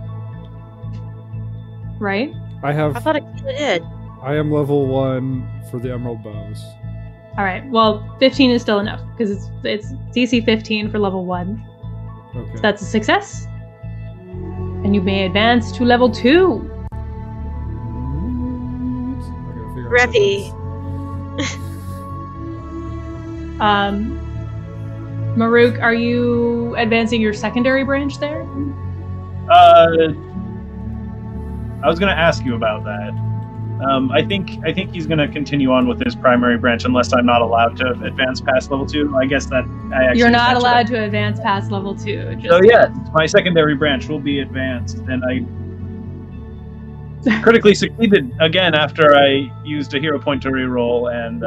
right? I thought it kinda did. I am level 1 for the Emerald Bows. All right. Well, 15 is still enough because it's DC 15 for level 1. Okay. So that's a success, and you may advance to level 2. Revy. Maruk, are you advancing your secondary branch there? I was going to ask you about that. I think he's going to continue on with his primary branch unless I'm not allowed to advance past level 2. I guess that I actually you're not allowed to advance past level 2. So yes, my secondary branch will be advanced, and I critically succeeded again after I used a hero point to reroll. And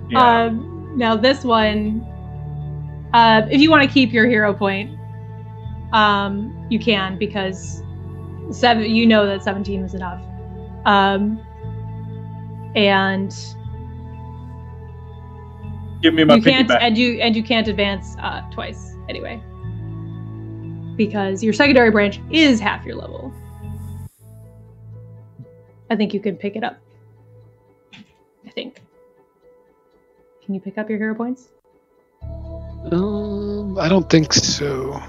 now this one, if you want to keep your hero point, you can, because you know that 17 was enough. And Give me my you can't, piggyback. and you can't advance twice anyway, because your secondary branch is half your level. I think you can pick it up. I think. Can you pick up your hero points? I don't think so.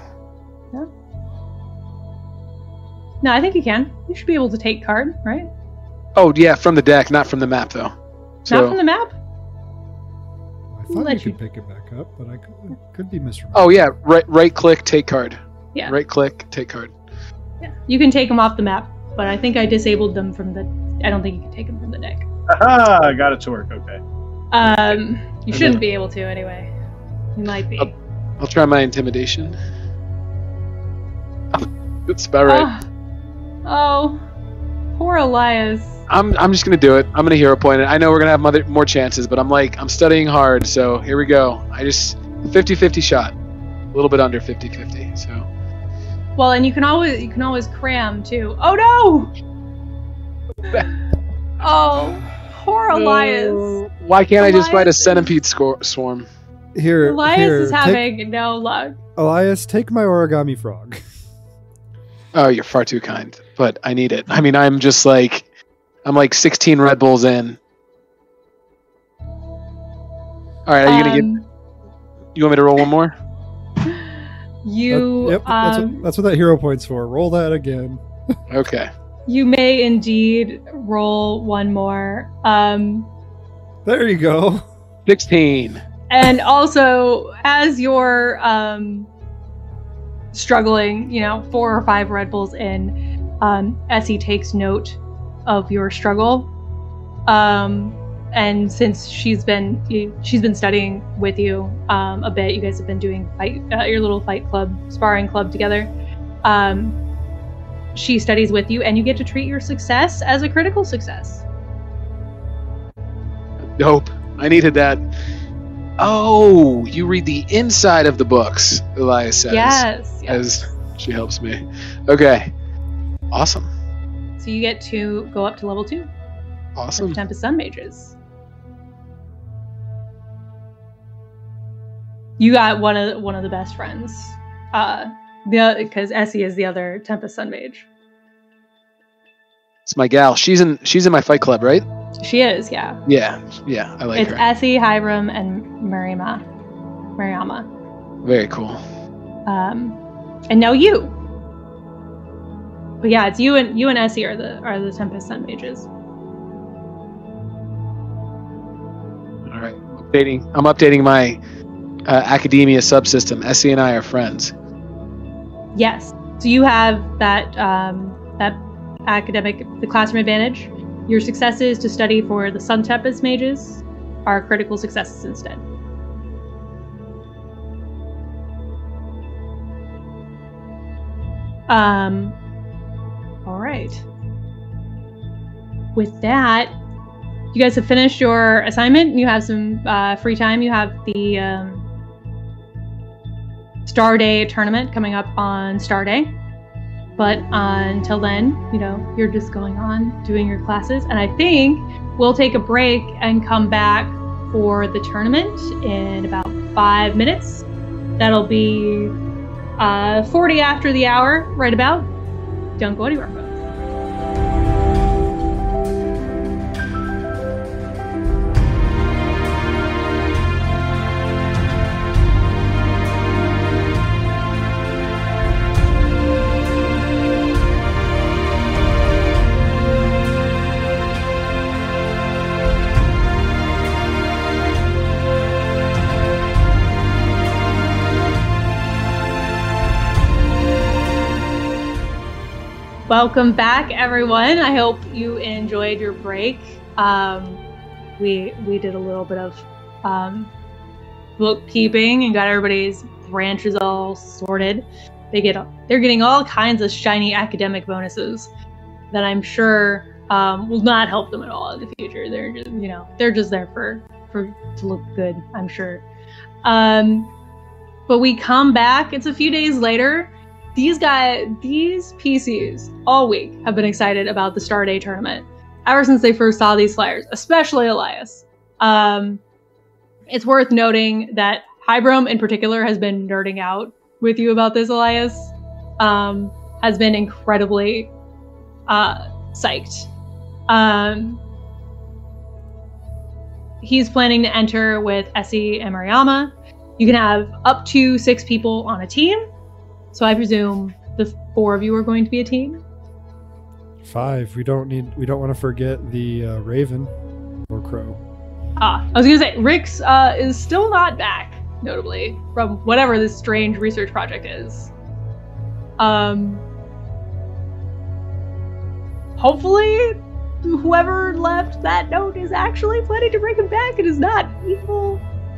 No, I think you can. You should be able to take card, right? Oh yeah, from the deck, not from the map though. So, Not from the map? I We'll thought let you you- could pick it back up, but I could be misremembering. oh yeah, right click, take card. Yeah. Right click, take card. Yeah. You can take them off the map, but I think I disabled them from the... I don't think you can take them from the deck. Aha! I got it to work. Okay. You shouldn't be able to anyway. You might be. I'll try my intimidation. That's about right. Oh, poor Elias. I'm just gonna do it. I'm gonna hero point it. I know we're gonna have more chances, but I'm studying hard, so here we go. I just 50-50 shot, a little bit under 50-50. So Well, and you can always cram too. Oh no! Oh, poor Elias. why can't I just fight a Elias centipede swarm? Here, Elias is take- having no luck. Elias, take my origami frog. Oh, you're far too kind, but I need it. I mean, I'm like 16 Red Bulls in. All right, are you gonna get? You want me to roll one more? You Yep, that's what that hero point's for. Roll that again. Okay. you may indeed roll one more. There you go. 16. And also, as you're struggling, 4 or 5 Red Bulls in, Essie takes note of your struggle. And since she's been studying with you a bit, you guys have been doing your little fight club, sparring club together. She studies with you, and you get to treat your success as a critical success. Dope. I needed that. Oh, you read the inside of the books, Elias says. Yes. As she helps me. Okay. Awesome. So you get to go up to level 2 Awesome. of Tempest Sun Mages. You got one of the best friends, because Essie is the other Tempest Sun Mage. It's my gal. She's in my fight club, right? She is, yeah. Yeah. I like It's her. Essie, Hiram, and Mariama. Very cool. And now you. But yeah, it's you and Essie are the Tempest Sun Mages. All right. I'm updating my academia subsystem. Essie and I are friends. Yes. So you have that the classroom advantage. Your successes to study for the Sun Tempest Mages are critical successes instead. All right. With that, you guys have finished your assignment. You have some free time. You have the Star Day tournament coming up on Star Day. But until then, you're just going on doing your classes. And I think we'll take a break and come back for the tournament in about 5 minutes. That'll be 40 after the hour, right about. Don't go anywhere, folks. Welcome back, everyone. I hope you enjoyed your break. We did a little bit of bookkeeping and got everybody's branches all sorted. They're getting all kinds of shiny academic bonuses that I'm sure will not help them at all in the future. They're just there to look good, I'm sure. But we come back. It's a few days later. these PCs all week have been excited about the Star Day tournament ever since they first saw these flyers, especially Elias. It's worth noting that Hybrom in particular has been nerding out with you about this, Elias. Has been incredibly psyched. He's planning to enter with Essie and Mariama. You can have up to 6 people on a team. So I presume the 4 of you are going to be a team. 5. We don't want to forget the Raven or Crow. I was gonna say Rix is still not back, notably, from whatever this strange research project is. Hopefully whoever left that note is actually planning to bring him back and is not evil.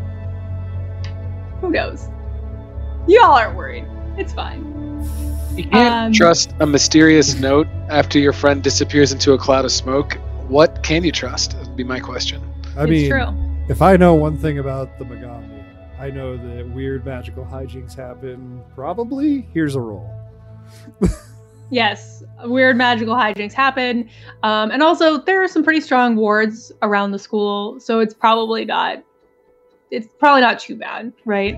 Who knows? Y'all aren't worried. It's fine. You can't trust a mysterious note after your friend disappears into a cloud of smoke. What can you trust? Would be my question. I It's mean, true. if I know one thing about the Magambi, I know that weird magical hijinks happen. Probably. Here's a roll. Yes, weird magical hijinks happen. And also, there are some pretty strong wards around the school, so it's probably not too bad, right?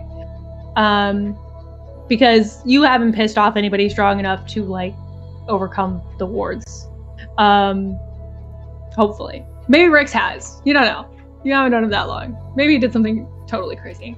Because you haven't pissed off anybody strong enough to, like, overcome the wards. Hopefully. Maybe Rix has. You don't know. You haven't done it that long. Maybe he did something totally crazy.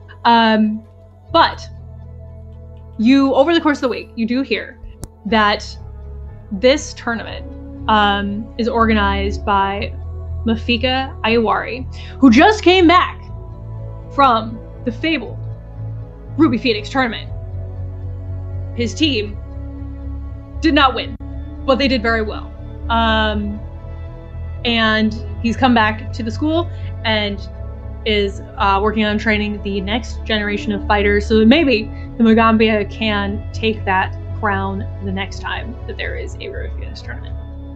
But you, over the course of the week, you do hear that this tournament is organized by Mafika Ayawari, who just came back from the fabled Ruby Phoenix tournament. His team did not win, but they did very well. And he's come back to the school and is working on training the next generation of fighters so that maybe the Magambia can take that crown the next time that there is a Ruby Phoenix tournament.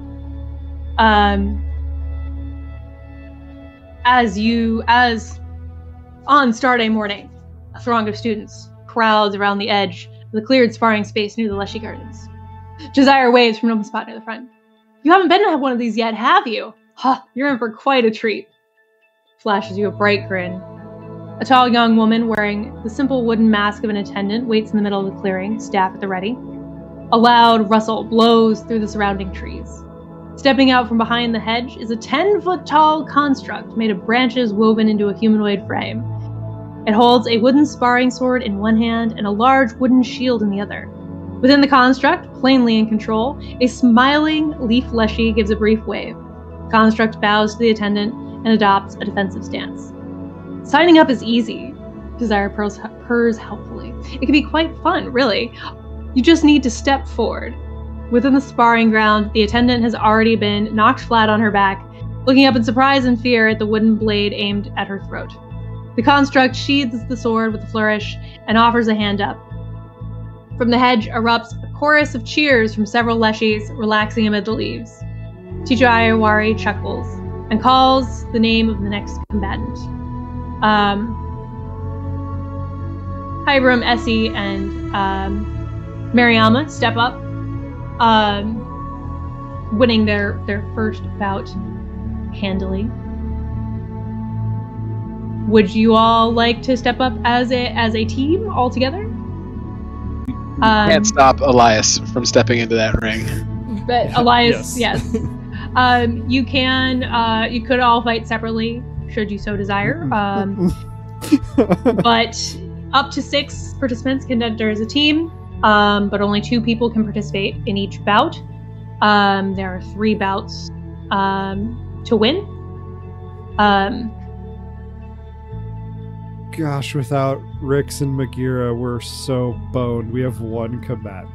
As on Star Day morning, a throng of students crowds around the edge of the cleared sparring space near the Leshy Gardens. Josiah waves from an open spot near the front. You haven't been to one of these yet, have you? Ha, you're in for quite a treat. Flashes you a bright grin. A tall young woman wearing the simple wooden mask of an attendant waits in the middle of the clearing, staff at the ready. A loud rustle blows through the surrounding trees. Stepping out from behind the hedge is a 10-foot-tall construct made of branches woven into a humanoid frame. It holds a wooden sparring sword in one hand and a large wooden shield in the other. Within the construct, plainly in control, a smiling Leaf Leshy gives a brief wave. The construct bows to the attendant and adopts a defensive stance. Signing up is easy. Desire purrs helpfully. It can be quite fun, really. You just need to step forward. Within the sparring ground, the attendant has already been knocked flat on her back, looking up in surprise and fear at the wooden blade aimed at her throat. The construct sheathes the sword with a flourish and offers a hand up. From the hedge erupts a chorus of cheers from several Leshies relaxing amid the leaves. Teacher Ayawari chuckles and calls the name of the next combatant. Hybrom, Essie, and Mariama step up, winning their first bout handily. Would you all like to step up as a team all together? Can't stop Elias from stepping into that ring. But Elias, yes. You can. You could all fight separately, should you so desire. But up to 6 participants can enter as a team. But only 2 people can participate in each bout. There are 3 bouts to win. Gosh, without Rix and Magira, we're so boned. We have 1 combatant.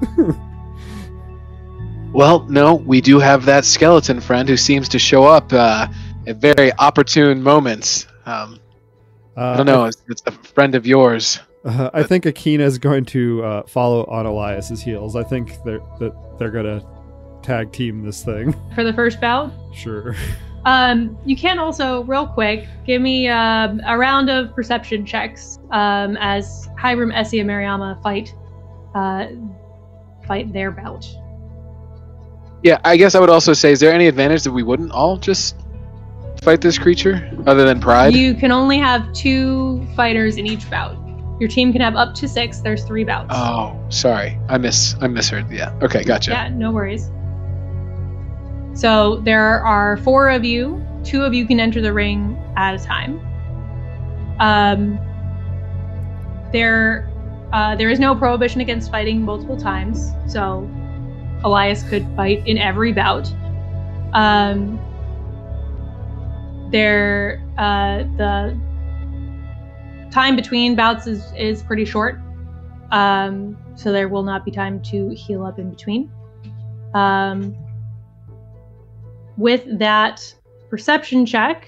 Well, no, we do have that skeleton friend who seems to show up at very opportune moments. I don't know, it's a friend of yours. I think Akina is going to follow on Elias's heels. I think they're going to tag team this thing. For the first bout? Sure. You can also, real quick, give me a round of perception checks as Hybrom, Essie, and Mariama fight fight their bout. Yeah, I guess I would also say, is there any advantage that we wouldn't all just fight this creature other than pride? You can only have 2 fighters in each bout. Your team can have up to 6. There's 3 bouts. Oh, sorry. I misheard. Yeah. Okay, gotcha. Yeah, no worries. So there are 4 of you. 2 of you can enter the ring at a time. There is no prohibition against fighting multiple times, so Elias could fight in every bout. The time between bouts is pretty short, so there will not be time to heal up in between. With that perception check,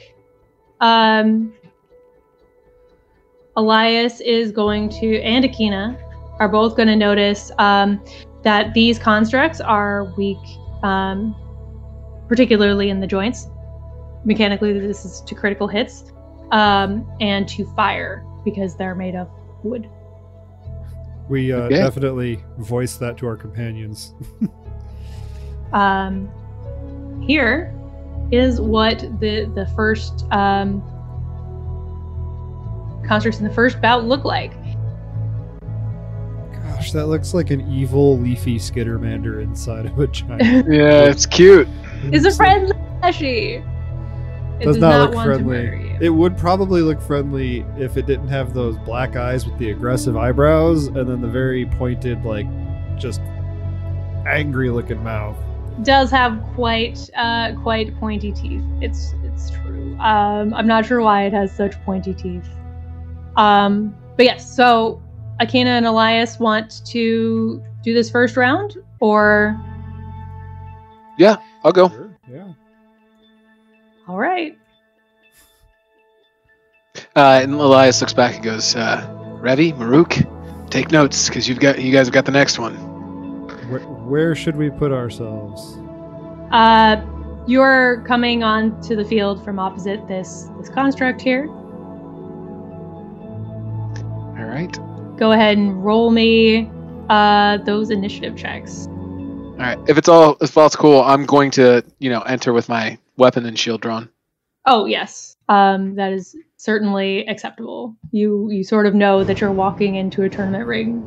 Elias is going to, and Akina are both going to notice that these constructs are weak, particularly in the joints. Mechanically, this is to critical hits, and to fire because they're made of wood. We definitely voice that to our companions. Here is what the first constructs in the first bout look like. Gosh, that looks like an evil leafy skittermander inside of a giant. Yeah, it's cute. It's a friendly fleshy. It Does not look want to friendly. murder you. It would probably look friendly if it didn't have those black eyes with the aggressive eyebrows and then the very pointed, like, just angry looking mouth. Does have quite pointy teeth. It's true. I'm not sure why it has such pointy teeth. But yes, so Akina and Elias want to do this first round, or Yeah, I'll go. Sure, yeah. all right. And Elias looks back and goes, Revi, Maruk, take notes because you guys have got the next one. Where should we put ourselves? You're coming onto the field from opposite this construct here. All right. Go ahead and roll me those initiative checks. All right. If it's cool, I'm going to, enter with my weapon and shield drawn. Oh yes, that is certainly acceptable. You sort of know that you're walking into a tournament ring.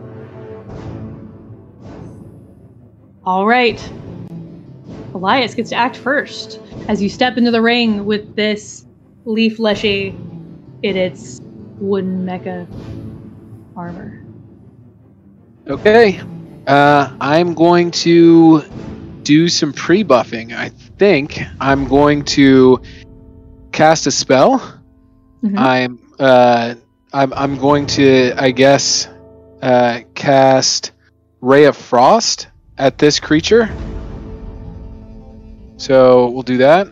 All right. Elias gets to act first as you step into the ring with this leaf leshy in its wooden mecha armor. Okay. I'm going to do some pre-buffing. I think I'm going to cast a spell. Mm-hmm. I'm going to, I guess, cast Ray of Frost at this creature. So we'll do that.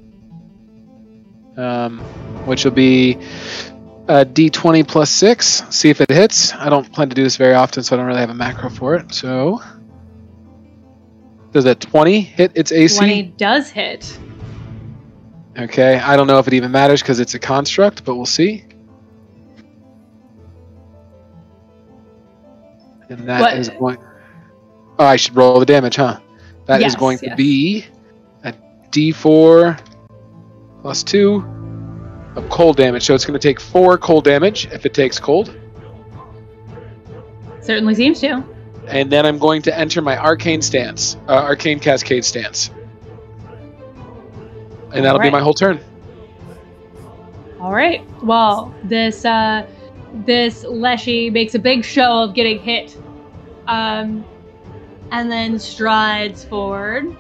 Which will be a D20 plus 6. See if it hits. I don't plan to do this very often, so I don't really have a macro for it. So does a 20 hit its AC? 20 does hit. Okay, I don't know if it even matters because it's a construct, but we'll see. And that is going... Oh, I should roll the damage, huh? That is going to be a D4 plus 2 of cold damage. So it's going to take 4 cold damage if it takes cold. Certainly seems to. And then I'm going to enter my Arcane stance. Arcane Cascade stance. And that'll be my whole turn. All right. Well, this Leshy makes a big show of getting hit. And then strides forward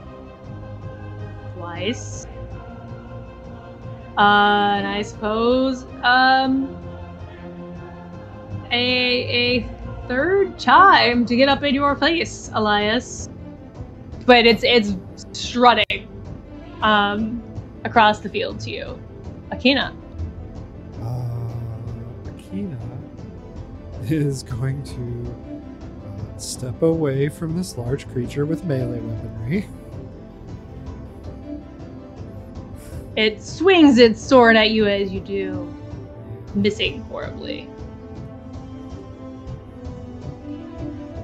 twice. And I suppose a third time to get up in your face, Elias. But it's strutting across the field to you. Akina. Akina is going to step away from this large creature with melee weaponry. It swings its sword at you as you do, missing horribly.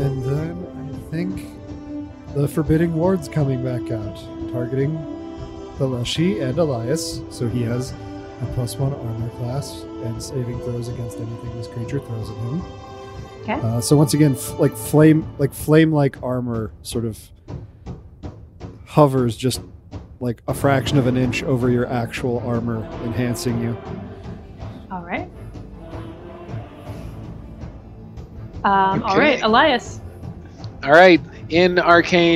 And then I think the Forbidding Ward's coming back out, targeting the Leshy and Elias, so he has a +1 armor class and saving throws against anything this creature throws at him. Okay. So once again, flame-like armor sort of hovers just like a fraction of an inch over your actual armor, enhancing you. All right. All right, Elias. All right, in the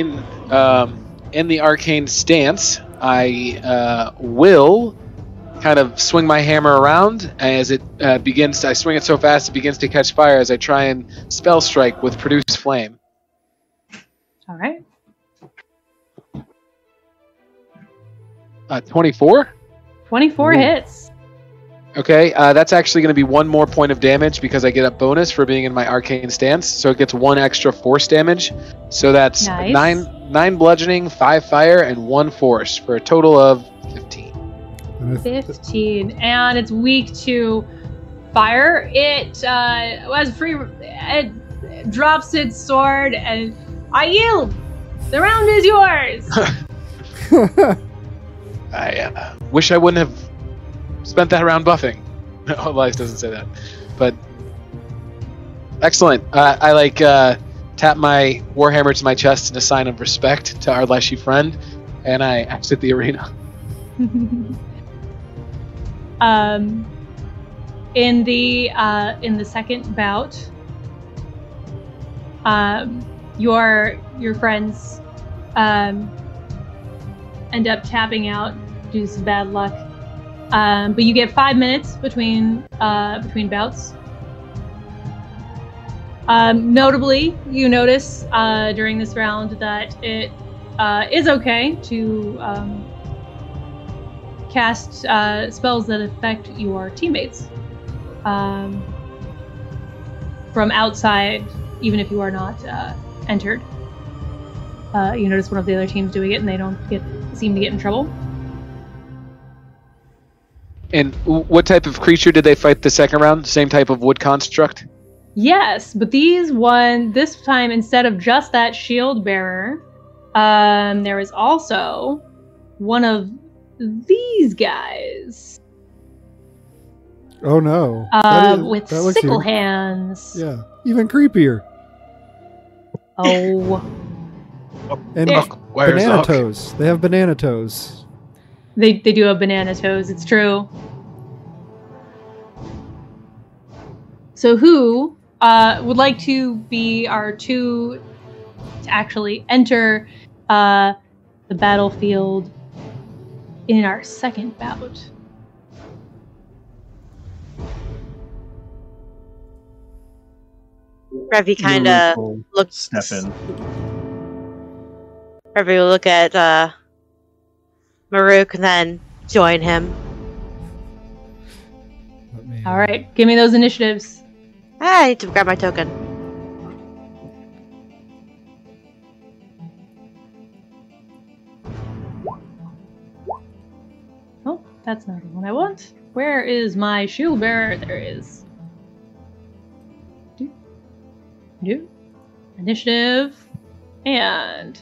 arcane stance, I will kind of swing my hammer around as it begins. I swing it so fast it begins to catch fire as I try and spell strike with produce flame. All right. 24. 24 Ooh. hits. Okay, that's actually going to be 1 more point of damage because I get a bonus for being in my arcane stance, so it gets 1 extra force damage. So that's Nice. 9 bludgeoning, 5 fire, and 1 force for a total of 15. And 15, and it's weak to fire. It it drops its sword, and I yield. The round is yours. I wish I wouldn't have spent that round buffing. No, Elias doesn't say that. But excellent. I tap my warhammer to my chest in a sign of respect to our Leshy friend, and I exit the arena. In the second bout, your friends end up tapping out due to some bad luck. But you get 5 minutes between bouts. Notably, you notice during this round that it is okay to cast spells that affect your teammates from outside, even if you are not entered. You notice one of the other teams doing it, and they don't seem to get in trouble. And what type of creature did they fight the second round? Same type of wood construct? Yes, but this time, instead of just that shield bearer, there is also one of these guys. Oh no! With that looks sickle even- hands. Yeah, even creepier. Oh. And Where's the banana hook? toes. They have banana toes. They do have banana toes, it's true. So who would like to be our two to actually enter the battlefield in our second bout? Revi kind of looks. Stefan. Revi will look at Maruk and then join him. Let me- All right, give me those initiatives. I need to grab my token. Oh, that's not the one I want. Where is my shield bearer? There it is. Do. Initiative. And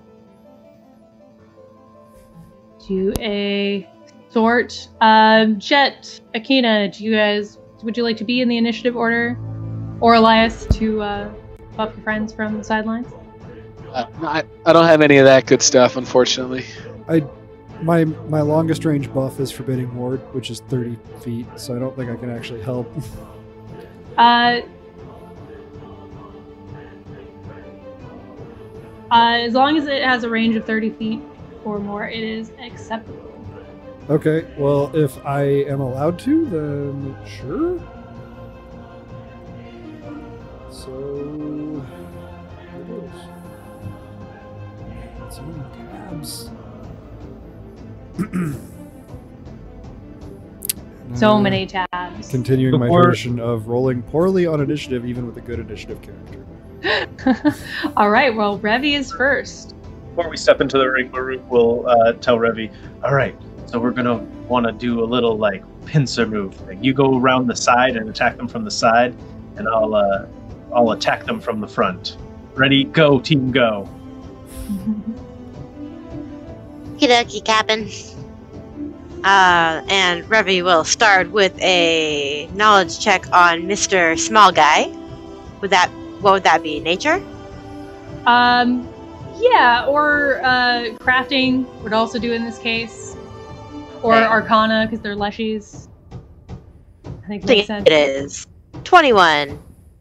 do a sort. Jet, Akina, would you like to be in the initiative order? Or Elias to buff your friends from the sidelines? I don't have any of that good stuff, unfortunately. My longest range buff is Forbidding Ward, which is 30 feet, so I don't think I can actually help. As long as it has a range of 30 feet or more, it is acceptable. Okay, well, if I am allowed to, then sure. So, here it is. It's in tabs. So many tabs. Continuing my Before- tradition of rolling poorly on initiative, even with a good initiative character. All right, well, Revi is first. Before we step into the ring, Maruk will tell Revi, all right, so we're going to want to do a little, pincer move thing. You go around the side and attack them from the side, and I'll attack them from the front. Ready, go, team, go. Okie Captain. And Revy will start with a knowledge check on Mr. Small Guy. What would that be? Nature? Yeah, or crafting would also do in this case. Or Okay. Arcana, because they're leshies. I think I makes think sense. it is 21.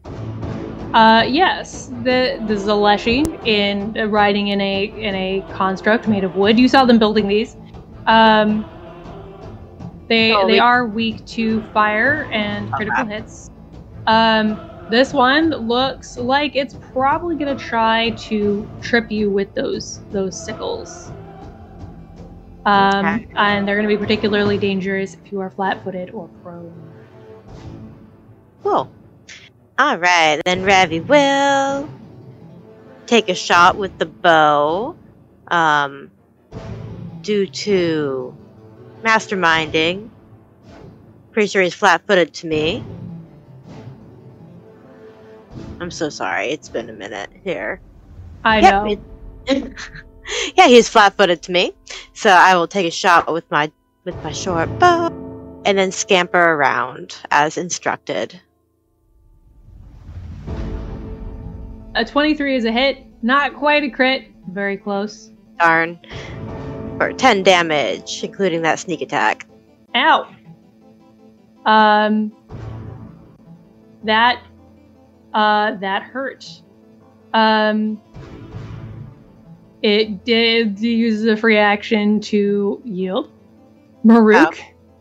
Yes, this is a leshy riding in a construct made of wood. You saw them building these. They are weak to fire and critical hits. This one looks like it's probably gonna try to trip you with those sickles. Okay. And they're gonna be particularly dangerous if you are flat-footed or prone. Cool. Alright, then Ravi will take a shot with the bow. Due to masterminding. Pretty sure he's flat-footed to me. I'm so sorry, it's been a minute here. I know. Yeah, he's flat-footed to me. So I will take a shot with my short bow and then scamper around as instructed. A 23 is a hit. Not quite a crit. Very close. Darn. For 10 damage, including that sneak attack. Ow. That hurt. It did use a free action to yield. Maruk.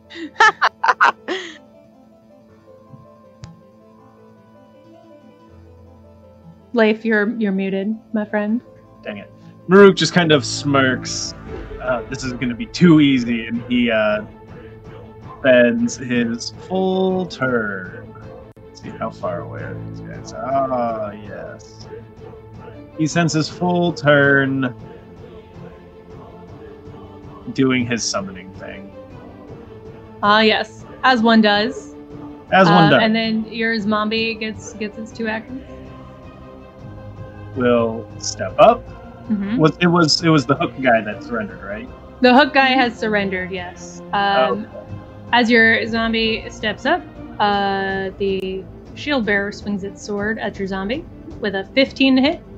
Leif, you're muted, my friend. Dang it. Maruk just kind of smirks. This is going to be too easy, and he spends his full turn. Let's see, how far away are these guys? Ah, yes. He spends his full turn doing his summoning thing. Yes, as one does. As one does. And then your zombie gets its 2 actions. Will step up. Mm-hmm. It was the hook guy that surrendered, right? The hook guy has surrendered, yes. Oh. As your zombie steps up, the shield bearer swings its sword at your zombie with a 15 to hit.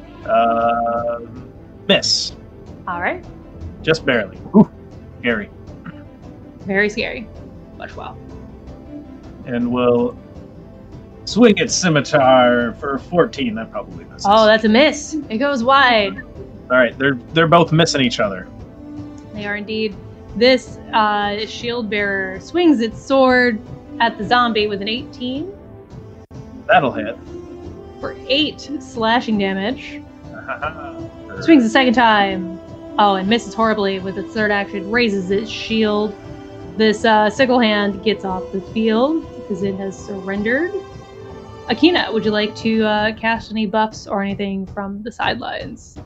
Miss. All right. Just barely. Ooh, scary. Very scary. Much well. And will swing its scimitar for 14. That probably misses. Oh, that's a miss. It goes wide. All right, they're both missing each other. They are indeed. This shield bearer swings its sword at the zombie with an 18 That'll hit. for 8 slashing damage. Swings the second time. Oh, and misses horribly with its third action. Raises its shield. This sickle hand gets off the field because it has surrendered. Akina, would you like to cast any buffs or anything from the sidelines?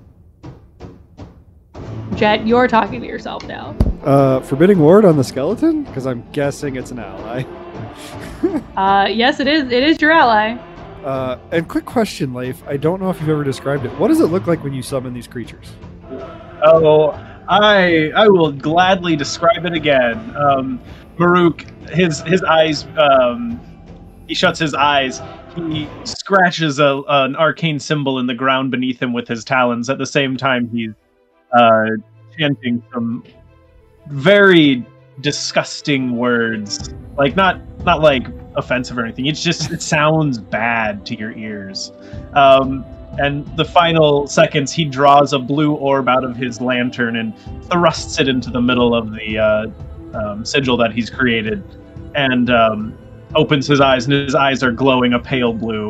Jet, you're talking to yourself now. Forbidding Ward on the skeleton? Because I'm guessing it's an ally. Yes, it is. It is your ally. And quick question, Leif. I don't know if you've ever described it. What does it look like when you summon these creatures? Oh, I will gladly describe it again. Maruk, his eyes, he shuts his eyes. He scratches an arcane symbol in the ground beneath him with his talons. At the same time, he's chanting some very disgusting words, like not like offensive or anything. It sounds bad to your ears. And the final seconds, he draws a blue orb out of his lantern and thrusts it into the middle of the sigil that he's created, and opens his eyes, and his eyes are glowing a pale blue.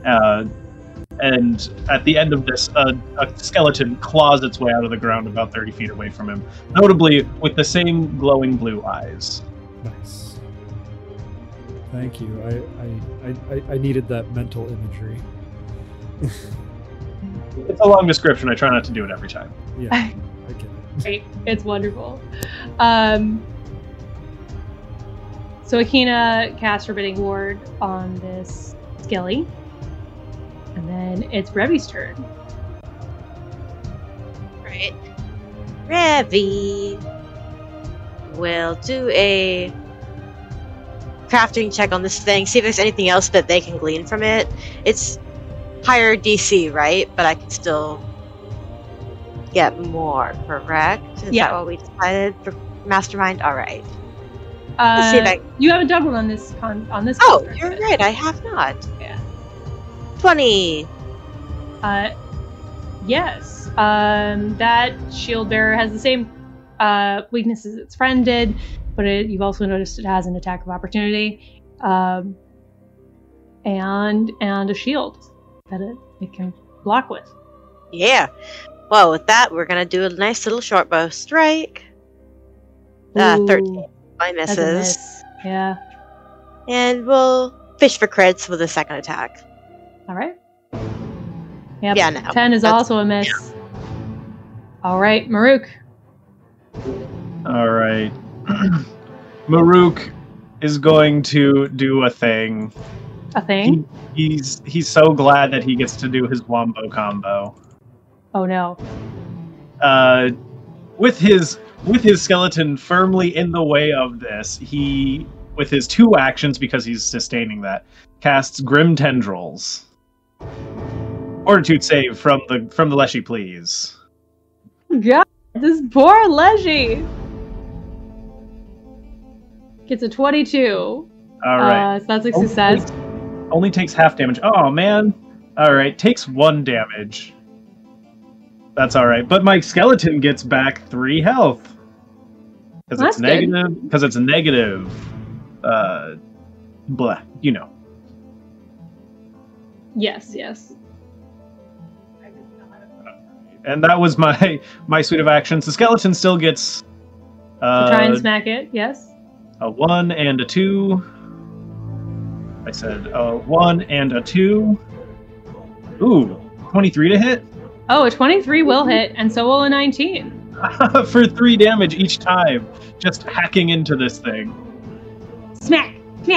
And at the end of this, a skeleton claws its way out of the ground about 30 feet away from him, notably with the same glowing blue eyes. Nice. Thank you. I needed that mental imagery. It's a long description. I try not to do it every time. Yeah, I get it. Right. It's wonderful. So Akina casts Forbidding Ward on this Skelly. And then it's Revy's turn. Right. Revy will do a crafting check on this thing, see if there's anything else that they can glean from it. It's higher DC, right? But I can still get more, correct? Is that what we decided for Mastermind? All right. Let's see if I... You haven't done one on this Oh, contract, you're but- right. I have not. Yeah. 20. Yes. That shield bearer has the same weakness as its friend did, but you've also noticed it has an attack of opportunity, and a shield that it can block with. Yeah. Well, with that, we're gonna do a nice little short bow strike. 13. Ooh, My that's a misses. miss. Yeah. And we'll fish for crits with a second attack. All right. Yep. Yeah, no. 10 is That's- also a miss. All right, Maruk. All right. Maruk is going to do a thing. A thing? He's so glad that he gets to do his wombo combo. Oh no. With his skeleton firmly in the way of this, he, with his 2 actions, because he's sustaining that, casts Grim Tendrils. Fortitude save from the Leshy, please. God, this poor Leshy gets a 22. All right. So that's a success. Only takes half damage. Oh man. All right, takes 1 damage. That's all right. But my skeleton gets back 3 health because That's it's negative. Because it's negative. Blah. You know. Yes. And that was my suite of actions. The skeleton still gets So try and smack it. Yes. a 1 and a 2. I said a 1 and a 2. Ooh, 23 to hit Oh, a 23 will hit, and so will a 19. for 3 damage each time. Just hacking into this thing. Smack.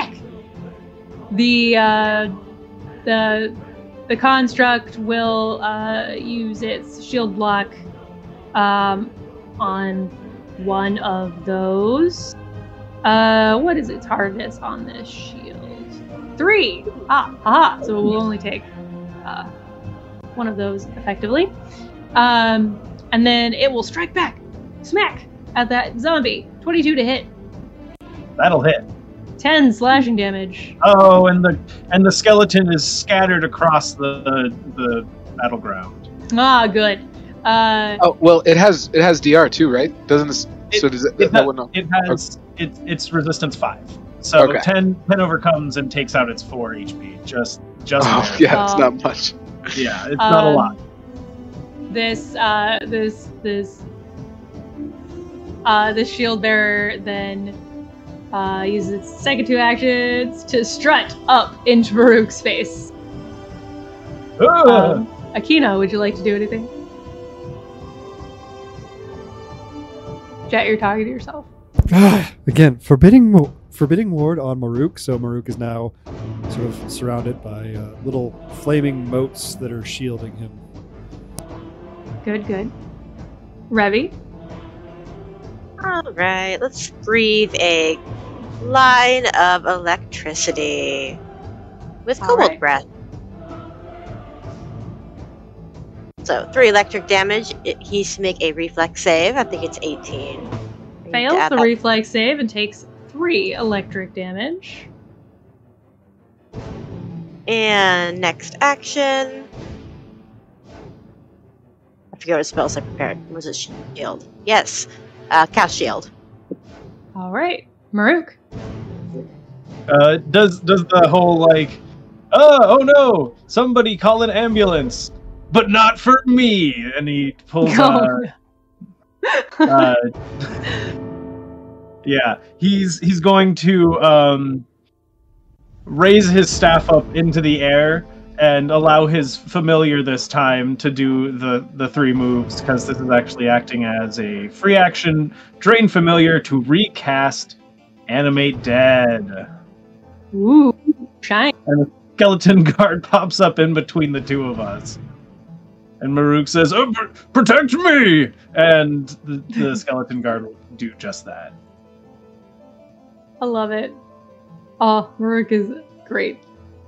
The construct will use its shield block on one of those. What is its hardness on this shield? 3. So it will only take one of those effectively. And then it will strike back, smack at that zombie. 22 to hit. That'll hit. 10 slashing damage. Oh, and the skeleton is scattered across the battleground. Ah, good. Oh well, it has DR too, right? Doesn't this? So does it? That wouldn't. It has it's resistance 5. So Okay. 10 overcomes and takes out its 4 HP. Just Oh there. yeah, it's not much. Yeah, it's not a lot. This shield bearer then uses its second 2 actions to strut up into Maruk's face. Ah! Akina, would you like to do anything? Jet, you're talking to yourself. Again, forbidding ward on Maruk, so Maruk is now sort of surrounded by little flaming motes that are shielding him. Good. Revy? Alright, let's breathe a line of electricity with All cobalt right. breath. So 3 electric damage. He needs to make a reflex save. I think it's 18. I need to Fails add the that. reflex save and takes 3 electric damage. And next action. I forget what spells I prepared. Was it shield? Yes. Cast shield. All right, Maruk. Does the whole like, oh no, somebody call an ambulance, but not for me, and he pulls yeah, he's going to raise his staff up into the air and allow his familiar this time to do the 3 moves, because this is actually acting as a free action. Drain familiar to recast Animate Dead. Ooh, shine. skeleton guard pops up in between the two of us. And Maruk says, "Oh, protect me!" And the skeleton guard will do just that. I love it. Oh, Maruk is great.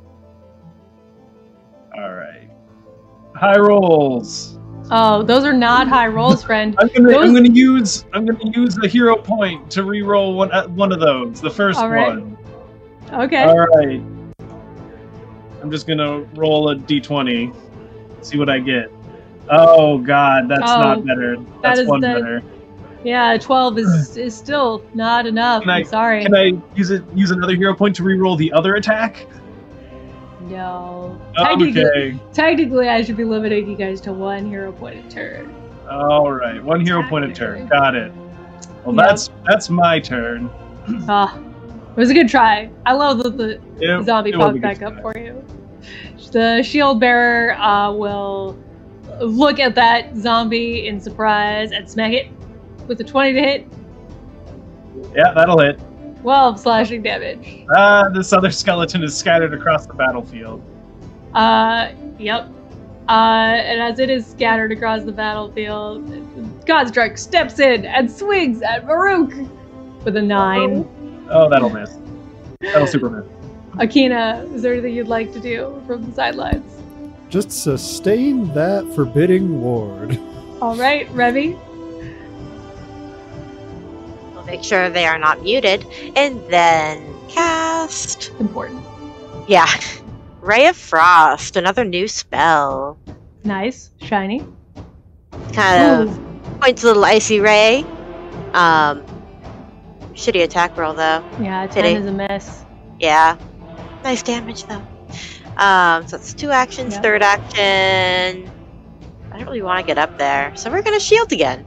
All right. High rolls. Oh, those are not high rolls, friend. I'm gonna use a hero point to re-roll one of those. The first All right. one. Okay. All right. I'm just gonna roll a d20. See what I get. Oh God, that's not better. That's one better. Yeah, 12 is still not enough. I'm sorry. Can I use another hero point to re-roll the other attack? No. Okay. Technically, I should be limiting you guys to 1 hero point a turn. All right, 1 hero point a turn. Got it. Well, Yep. that's my turn. It was a good try. I love that the zombie it was a popped good back up try. for you. The shield bearer will look at that zombie in surprise and smack it with a 20 to hit. Yeah, that'll hit. 12 slashing damage. This other skeleton is scattered across the battlefield. Yep. And as it is scattered across the battlefield, Godstrike steps in and swings at Maruk with a 9. Oh, that'll miss. That'll super miss. Akina, is there anything you'd like to do from the sidelines? Just sustain that forbidding ward. All right, Revy. We'll make sure they are not muted, and then cast. Important. Yeah, Ray of Frost, another new spell. Nice. Shiny. Kind of points a little icy ray. Shitty attack roll though. Yeah, 10 Pity. is a miss. Yeah, nice damage though. So that's 2 actions. Yep. Third action. I don't really want to get up there, so we're gonna shield again.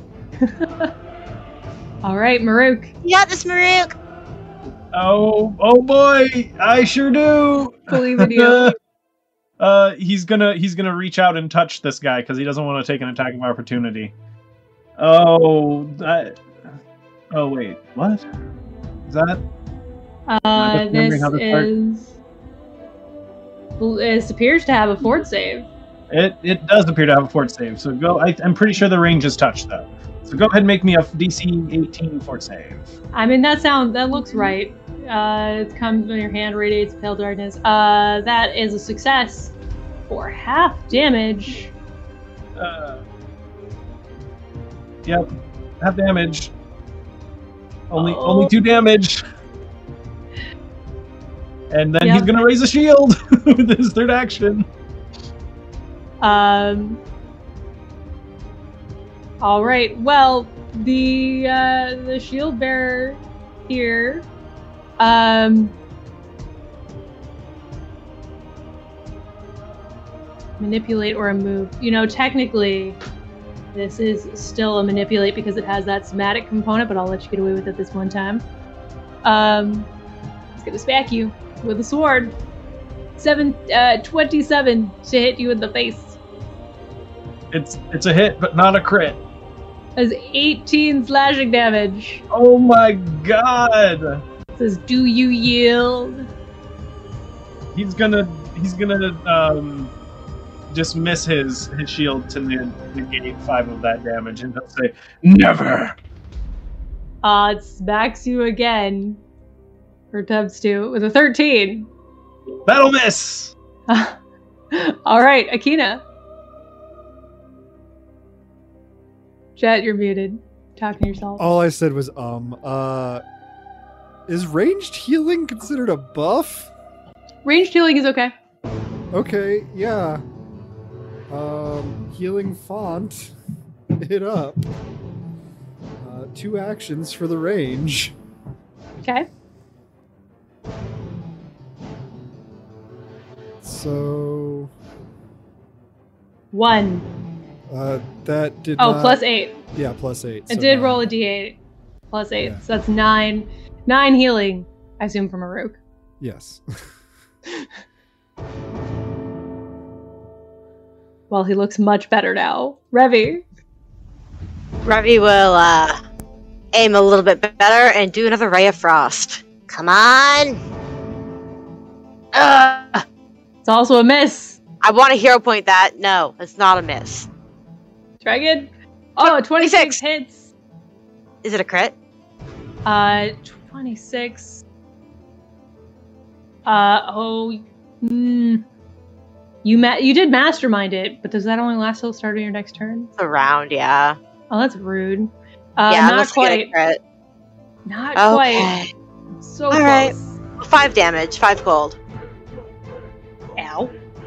All right, Maruk. You got this, Maruk. Oh boy, I sure do. Believe in you. He's gonna reach out and touch this guy because he doesn't want to take an attack of opportunity. Oh wait, what? Is that? This appears to have a fort save. It does appear to have a fort save. So go. I'm pretty sure the range is touched though. So go ahead and make me a DC 18 fort save. I mean, that looks right. It comes when your hand radiates pale darkness. That is a success for half damage. Yep, half damage. Only 2 damage. And then he's gonna raise a shield with his third action. All right. Well, the shield bearer here, manipulate or a move. You know, technically, this is still a manipulate because it has that somatic component, but I'll let you get away with it this one time. It's gonna smack you with a sword. 27 to hit you in the face. It's a hit, but not a crit. That's 18 slashing damage. Oh my god! It says, "Do you yield?" He's gonna dismiss his shield to negate 5 of that damage, and he'll say, "Never." It smacks you again. Or attempts to with a 13. That'll miss. All right, Akina. Jet, you're muted. Talking to yourself. All I said was, is ranged healing considered a buff? Ranged healing is okay. Okay, yeah. Healing font. Hit up. 2 actions for the range. Okay. So 1. that did Oh, not... plus 8. Yeah, plus 8. It did roll a d8. Plus 8. Yeah. So that's 9. 9 healing, I assume, from Maruk. Yes. Well, he looks much better now. Revy. Revy will aim a little bit better and do another Ray of Frost. Come on! also a miss. I want to hero point that. No, it's not a miss. Try again. Oh, 26 hits. Is it a crit? 26. You did mastermind it, but does that only last till the start of your next turn? It's a round, yeah. Oh, that's rude. Yeah, not quite. A crit. Not Okay. quite. So All close. right. 5 damage, 5 cold. Ow.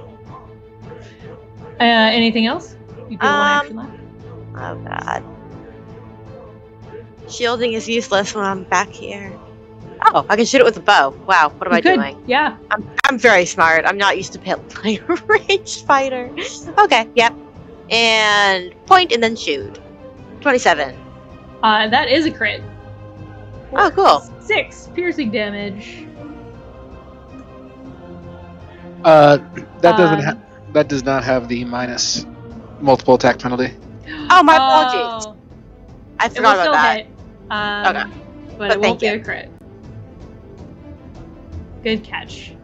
Anything else? You do one action left. Oh god. Shielding is useless when I'm back here. Oh, I can shoot it with a bow. Wow, what am I doing? Yeah. I'm very smart. I'm not used to playing a ranged fighter. Okay, yep. And point and then shoot. 27. That is a crit. Oh, cool. 6 piercing damage. That does not have the minus multiple attack penalty. Oh, my apologies. I It will forgot still about that. hit. Okay. But But it won't thank be you. a crit. Good catch.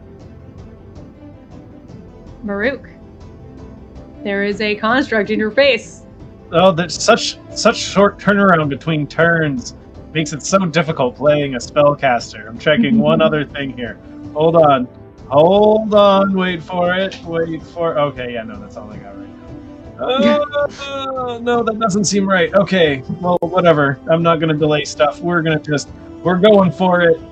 Maruk. There is a construct in your face. Oh, there's such short turnaround between turns. Makes it so difficult playing a spellcaster. I'm checking one other thing here. Hold on. Wait for it. Okay, yeah, no, that's all I got right now. No, that doesn't seem right. Okay, well, whatever. I'm not gonna delay stuff. We're going for it.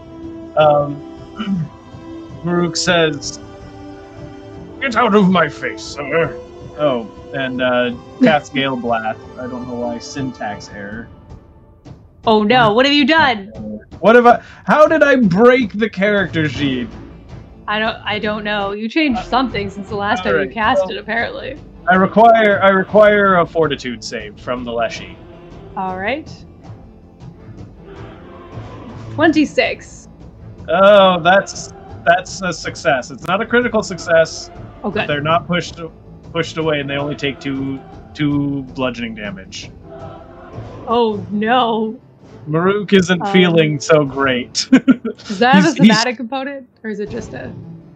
Maruk says, "Get out of my face, sir." Oh, and cast Gale Blast. I don't know why. Syntax error. Oh no, what have you done? How did I break the character sheet? I don't know. You changed something since the last time you Alright, cast it, apparently. I require a fortitude save from the Leshy. Alright. 26. Oh, that's a success. It's not a critical success. Oh good. They're not pushed away, and they only take two bludgeoning damage. Oh no. Maruk isn't feeling so great. Does that have a He's- thematic component? Or is it just a...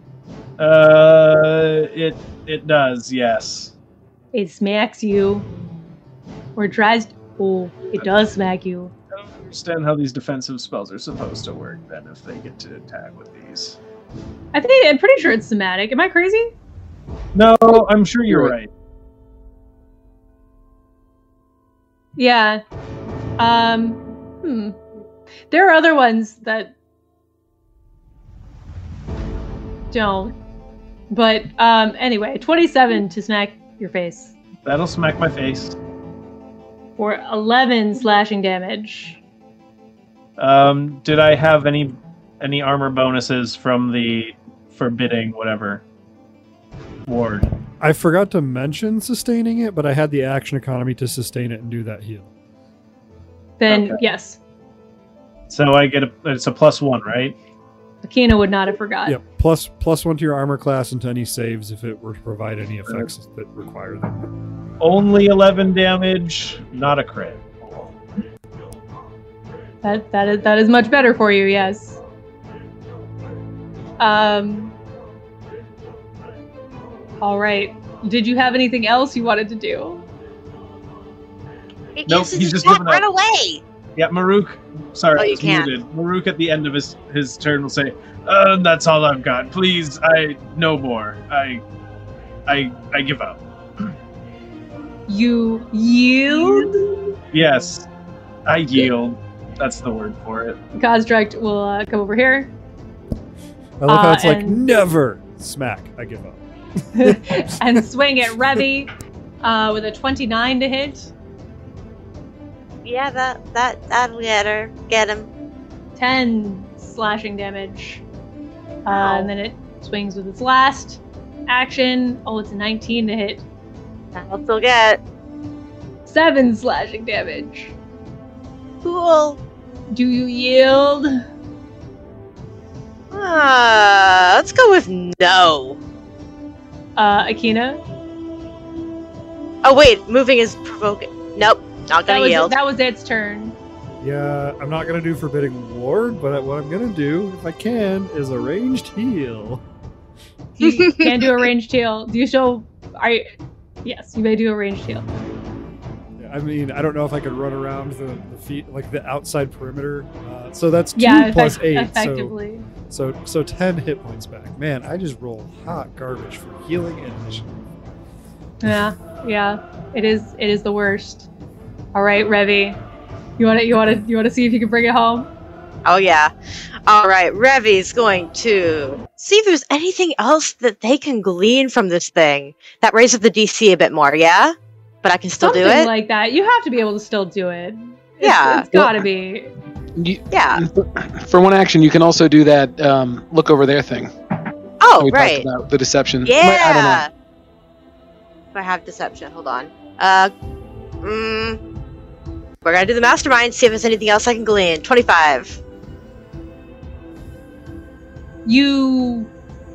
It does, yes. It smacks you? Or it tries to... Oh, it does smack you. I don't understand how these defensive spells are supposed to work then if they get to attack with these. I'm pretty sure it's thematic. Am I crazy? No, I'm sure you're right. Yeah. There are other ones that don't. But anyway, 27 to smack your face. That'll smack my face. For 11 slashing damage. Did I have any armor bonuses from the forbidding whatever ward? I forgot to mention sustaining it, but I had the action economy to sustain it and do that heal. Then Okay. yes. So I get it's a +1, right? Akina would not have forgot. Yep. +1 to your armor class and to any saves if it were to provide any effects that require them. Only 11 damage, not a crit. That is much better for you, yes. All right. Did you have anything else you wanted to do? It Nope, uses he's just attack, giving up. run away! Yeah, Maruk. Sorry, Oh, I you was can't. muted. Maruk at the end of his turn will say, "That's all I've got. Please, no more. I give up." You yield? Yes, I yield. That's the word for it. Construct will come over here. I love how it's like, and- never! Smack. I give up. and swing at Revy with a 29 to hit. Yeah, that'll get her. Get him. 10 slashing damage. And then it swings with its last action. Oh, it's a 19 to hit. That'll still get. 7 slashing damage. Cool. Do you yield? Let's go with no. Akina? Oh wait, moving is provoking. Nope, not gonna yield. That was its turn. Yeah, I'm not going to do Forbidding Ward, but what I'm going to do, if I can, is a ranged heal. You can do a ranged heal. Do you still? Yes, you may do a ranged heal. I mean, I don't know if I could run around the feet, like the outside perimeter. So that's 2 plus 8. Effectively. So 10 hit points back. Man, I just roll hot garbage for healing and initiative. Yeah. It is the worst. All right, Revy. You want to see if you can bring it home? Oh yeah. All right, Revy's going to see if there's anything else that they can glean from this thing that raises the DC a bit more. Yeah, but I can still do it. Something like that. You have to be able to still do it. It's gotta be. Yeah. For one action, you can also do that look over there thing. Oh, we right. talked about the deception. Yeah. I don't know. If I have deception, hold on. We're gonna do the mastermind. See if there's anything else I can glean. 25. You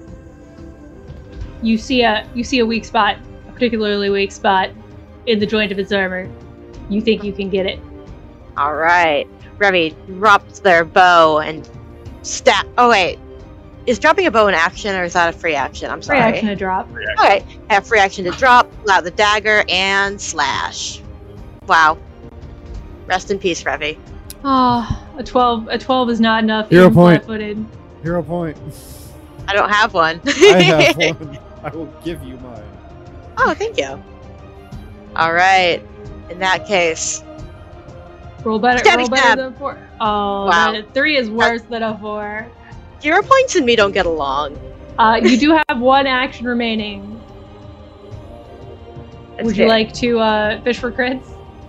see a weak spot, a particularly weak spot in the joint of its armor. You think you can get it. All right. Revy drops their bow and stab. Oh wait, is dropping a bow an action or is that a free action? I'm sorry. Free action to drop. Okay, have free action to drop, pull out the dagger, and slash. Wow. Rest in peace, Revy. Oh, a 12 is not enough. Hero Even point. flat-footed. Hero point. I don't have one. I have one. I will give you mine. Oh, thank you. All right. In that case, Roll better Stabby stab. than 4. Oh, Wow. 3 is worse than a 4. hero points and me don't get along. You do have 1 action remaining. That's Would you fair. like to fish for crits?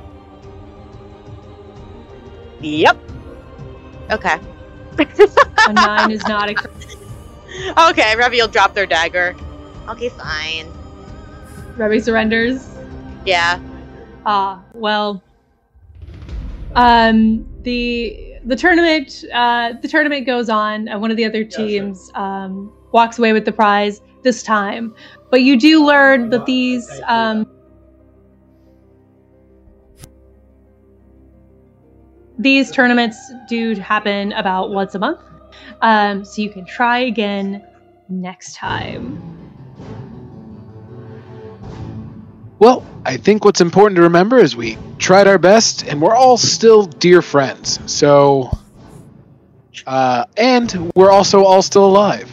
Yep. Okay. A 9 is not a crit. Okay, Revy will drop their dagger. Okay, fine. Revy surrenders. Yeah. Well. The tournament goes on. One of the other teams walks away with the prize this time, but you do learn that these tournaments do happen about once a month. So you can try again next time. Well, I think what's important to remember is we tried our best, and we're all still dear friends. So, and we're also all still alive.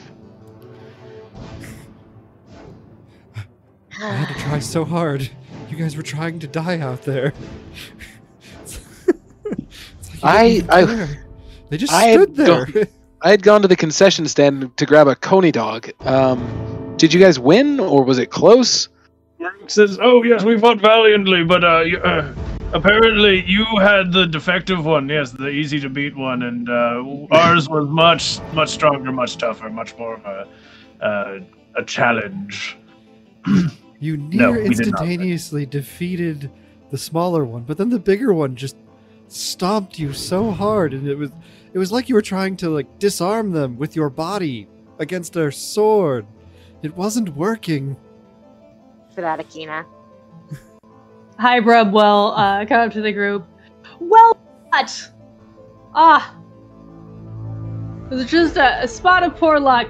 I had to try so hard. You guys were trying to die out there. It's like you didn't even care. They just stood there. I had gone to the concession stand to grab a coney dog. Did you guys win, or was it close? Says, "Oh yes, we fought valiantly, but apparently you had the defective one. Yes, the easy to beat one, and ours was much stronger, much tougher, much more of a challenge." You No, near we did not. instantaneously defeated the smaller one, but then the bigger one just stomped you so hard, and it was like you were trying to like disarm them with your body against their sword. It wasn't working. For that, Akina. Hi, Brub. Well, come up to the group. Well, what? It was just a spot of poor luck.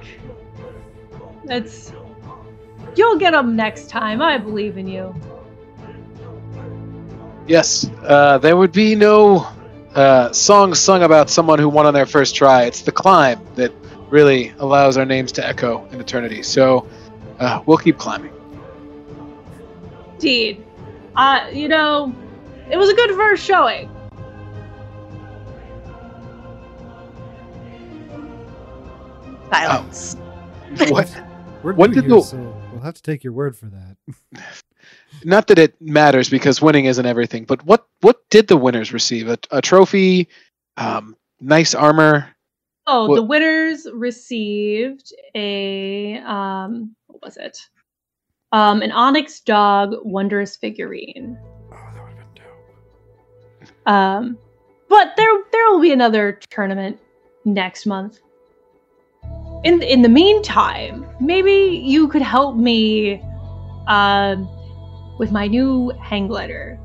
You'll get them next time. I believe in you. Yes, there would be no songs sung about someone who won on their first try. It's the climb that really allows our names to echo in eternity. So we'll keep climbing. Indeed. It was a good first showing. Silence. What? We're What new did here, the- so we'll have to take your word for that. Not that it matters because winning isn't everything, but what did the winners receive? A trophy, nice armor. Oh, What- the winners received a what was it? An Onyx Dog Wondrous figurine. Oh, that would have been dope. But there will be another tournament next month. In the meantime, maybe you could help me with my new hang glider.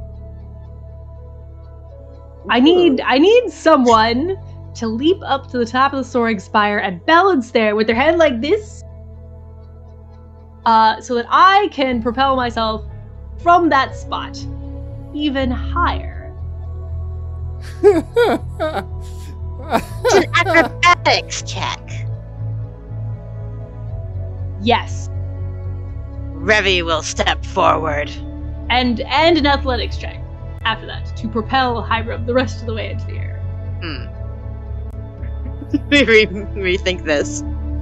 I need someone to leap up to the top of the soaring spire and balance there with their head like this so that I can propel myself from that spot even higher. It's an acrobatics check. Yes. Revy will step forward. And an athletics check after that to propel Hiram the rest of the way into the air. Rethink this.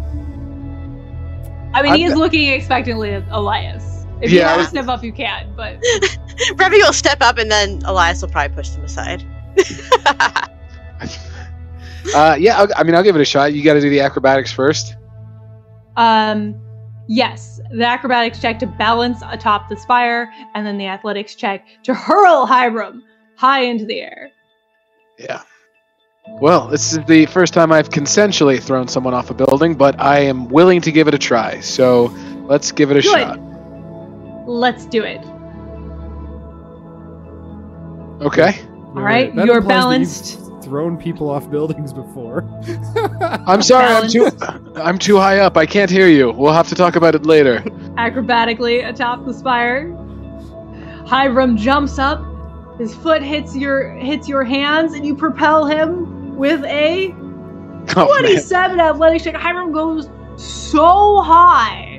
I mean, he is looking expectantly at Elias. If you want to step up, you can, but... Revy will step up, and then Elias will probably push him aside. I'll give it a shot. You got to do the acrobatics first. Yes, the acrobatics check to balance atop the spire, and then the athletics check to hurl Hiram high into the air. Yeah. Well, this is the first time I've consensually thrown someone off a building, but I am willing to give it a try. So let's give it a shot. Let's do it. Okay. All right, That you're implies that balanced. you've thrown people off buildings before. I'm sorry, I'm too high up. I can't hear you. We'll have to talk about it later. Acrobatically atop the spire. Hiram jumps up. His foot hits your hands, and you propel him with a 27 athletics check. Hiram goes so high,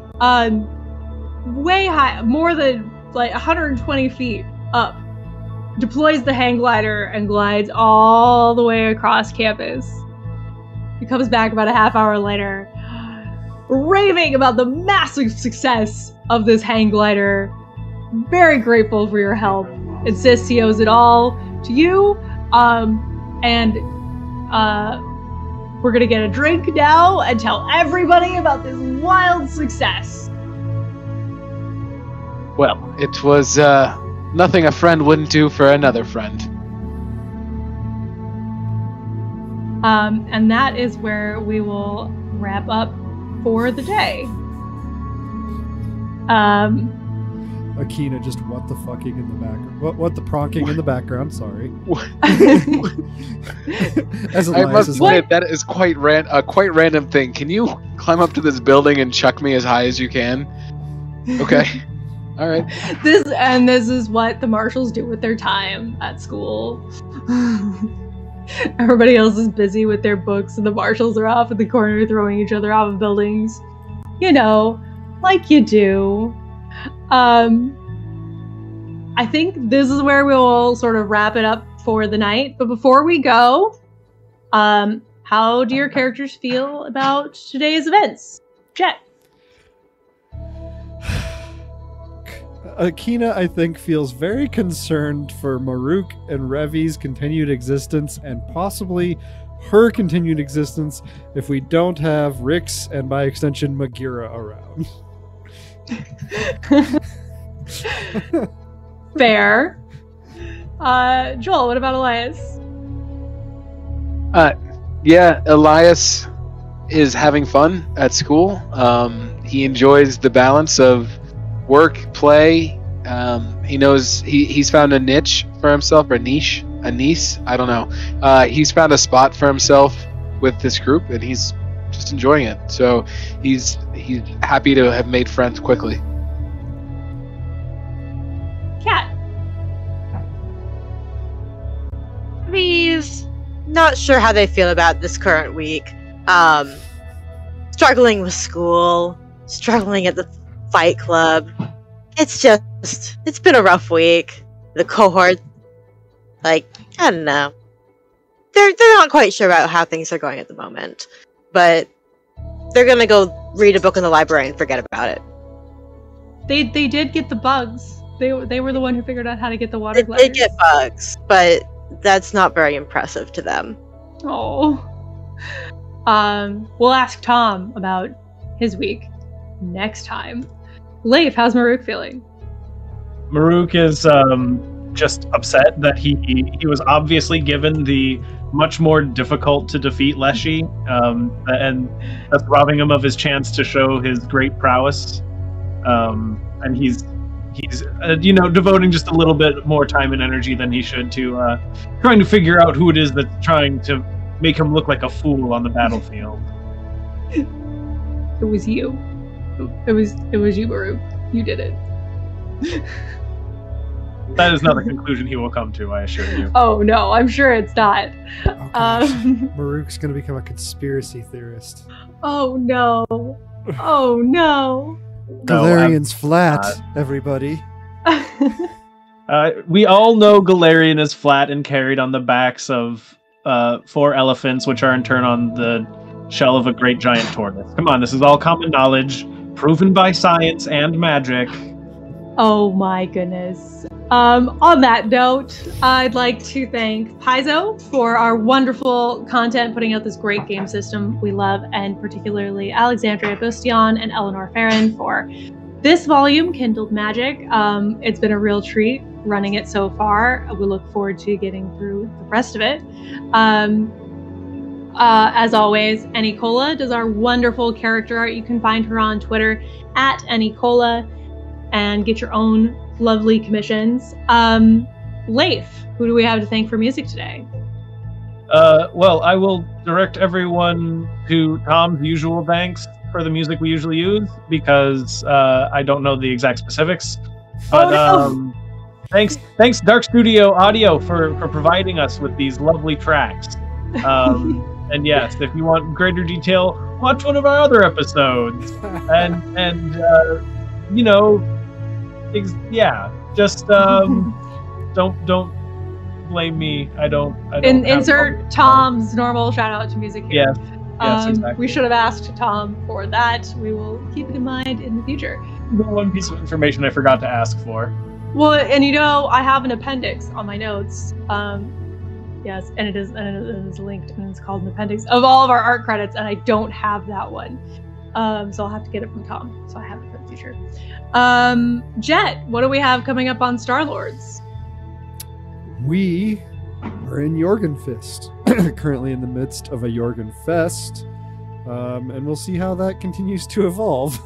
way high, more than like 120 feet up. Deploys the hang glider and glides all the way across campus. He comes back about a half hour later, raving about the massive success of this hang glider. Very grateful for your help. Insists he owes it all to you. We're gonna get a drink now and tell everybody about this wild success. Well, it was nothing a friend wouldn't do for another friend. And that is where we will wrap up for the day. Akina just what the fucking in the background. What the pronking in the background, sorry. As I must is say, that is quite a quite random thing. Can you climb up to this building and chuck me as high as you can? Okay. All right. This is what the marshals do with their time at school. Everybody else is busy with their books, and the marshals are off in the corner throwing each other off of buildings. You know, like you do. I think this is where we'll sort of wrap it up for the night. But before we go, how do your characters feel about today's events? Jet. Akina, I think, feels very concerned for Maruk and Revi's continued existence, and possibly her continued existence if we don't have Rix and, by extension, Magira around. Fair. Joel, what about Elias? Yeah, Elias is having fun at school. He enjoys the balance of work, play. He knows he's found a niche for himself, or a niche, I don't know. He's found a spot for himself with this group, and he's just enjoying it. So he's happy to have made friends quickly. Cat. He's not sure how they feel about this current week. Struggling with school, struggling at the fight club. It's been a rough week. The cohort, I don't know. They're not quite sure about how things are going at the moment. But they're gonna go read a book in the library and forget about it. They did get the bugs. They were the one who figured out how to get the water gliders. They get bugs, but that's not very impressive to them. Oh. We'll ask Tom about his week next time. Leif, how's Maruk feeling? Maruk is just upset that he was obviously given the much more difficult to defeat Leshy, and that's robbing him of his chance to show his great prowess. And he's devoting just a little bit more time and energy than he should to trying to figure out who it is that's trying to make him look like a fool on the battlefield. It was you. It was you, Baruch. You did it. That is not the conclusion he will come to, I assure you. Oh no, I'm sure it's not. Oh, gosh. Maruk's gonna become a conspiracy theorist. Oh no. Oh no. Galarian's flat, everybody. We all know Galarian is flat and carried on the backs of 4 elephants, which are in turn on the shell of a great giant tortoise. Come on, this is all common knowledge, proven by science and magic. Oh my goodness. On that note, I'd like to thank Paizo for our wonderful content, putting out this great game system we love, and particularly Alexandria Bustion and Eleanor Farron for this volume, Kindled Magic. It's been a real treat running it so far. We look forward to getting through the rest of it. As always, Anycola does our wonderful character art. You can find her on Twitter at Anycola and get your own lovely commissions. Leif, who do we have to thank for music today? Well, I will direct everyone to Tom's usual thanks for the music we usually use, because I don't know the exact specifics. But thanks Dark Studio Audio for providing us with these lovely tracks. And yes, if you want greater detail, watch one of our other episodes. And you know, just don't blame me. I don't insert Tom's normal shout out to music here. Yes, exactly. We should have asked Tom for that. We will keep it in mind in the future. The one piece of information I forgot to ask for. Well, and you know, I have an appendix on my notes. Yes, and it is linked, and it's called an appendix of all of our art credits, and I don't have that one. So I'll have to get it from Tom, so I have it for the future. Jet, what do we have coming up on Star-Lords? We are in Jorgenfist, currently in the midst of a Jorgen Fest, and we'll see how that continues to evolve.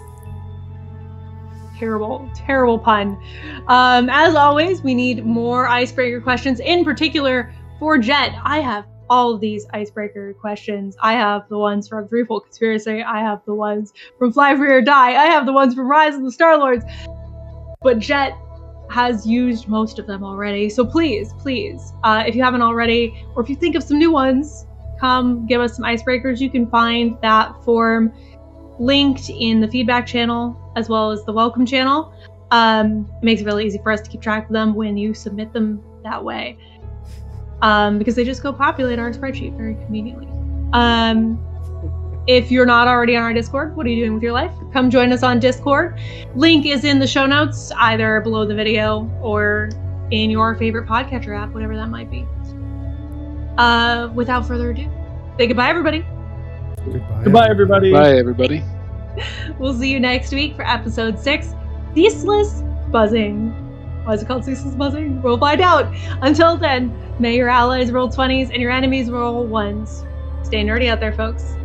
Terrible pun. As always, we need more icebreaker questions, in particular for Jet. I have all of these icebreaker questions. I have the ones from Threefold Conspiracy. I have the ones from Fly Free or Die. I have the ones from Rise of the Star-Lords. But Jet has used most of them already. So please, if you haven't already, or if you think of some new ones, come give us some icebreakers. You can find that form linked in the feedback channel as well as the welcome channel. It makes it really easy for us to keep track of them when you submit them that way. Because they just go populate our spreadsheet very conveniently. If you're not already on our Discord, what are you doing with your life? Come join us on Discord. Link is in the show notes, either below the video or in your favorite podcatcher app, whatever that might be. Without further ado, say goodbye, everybody. Goodbye, everybody. Bye, everybody. We'll see you next week for episode 6, Ceaseless Buzzing. Why is it called Ceaseless Buzzing? We'll find out. Until then, may your allies roll 20s and your enemies roll 1s. Stay nerdy out there, folks.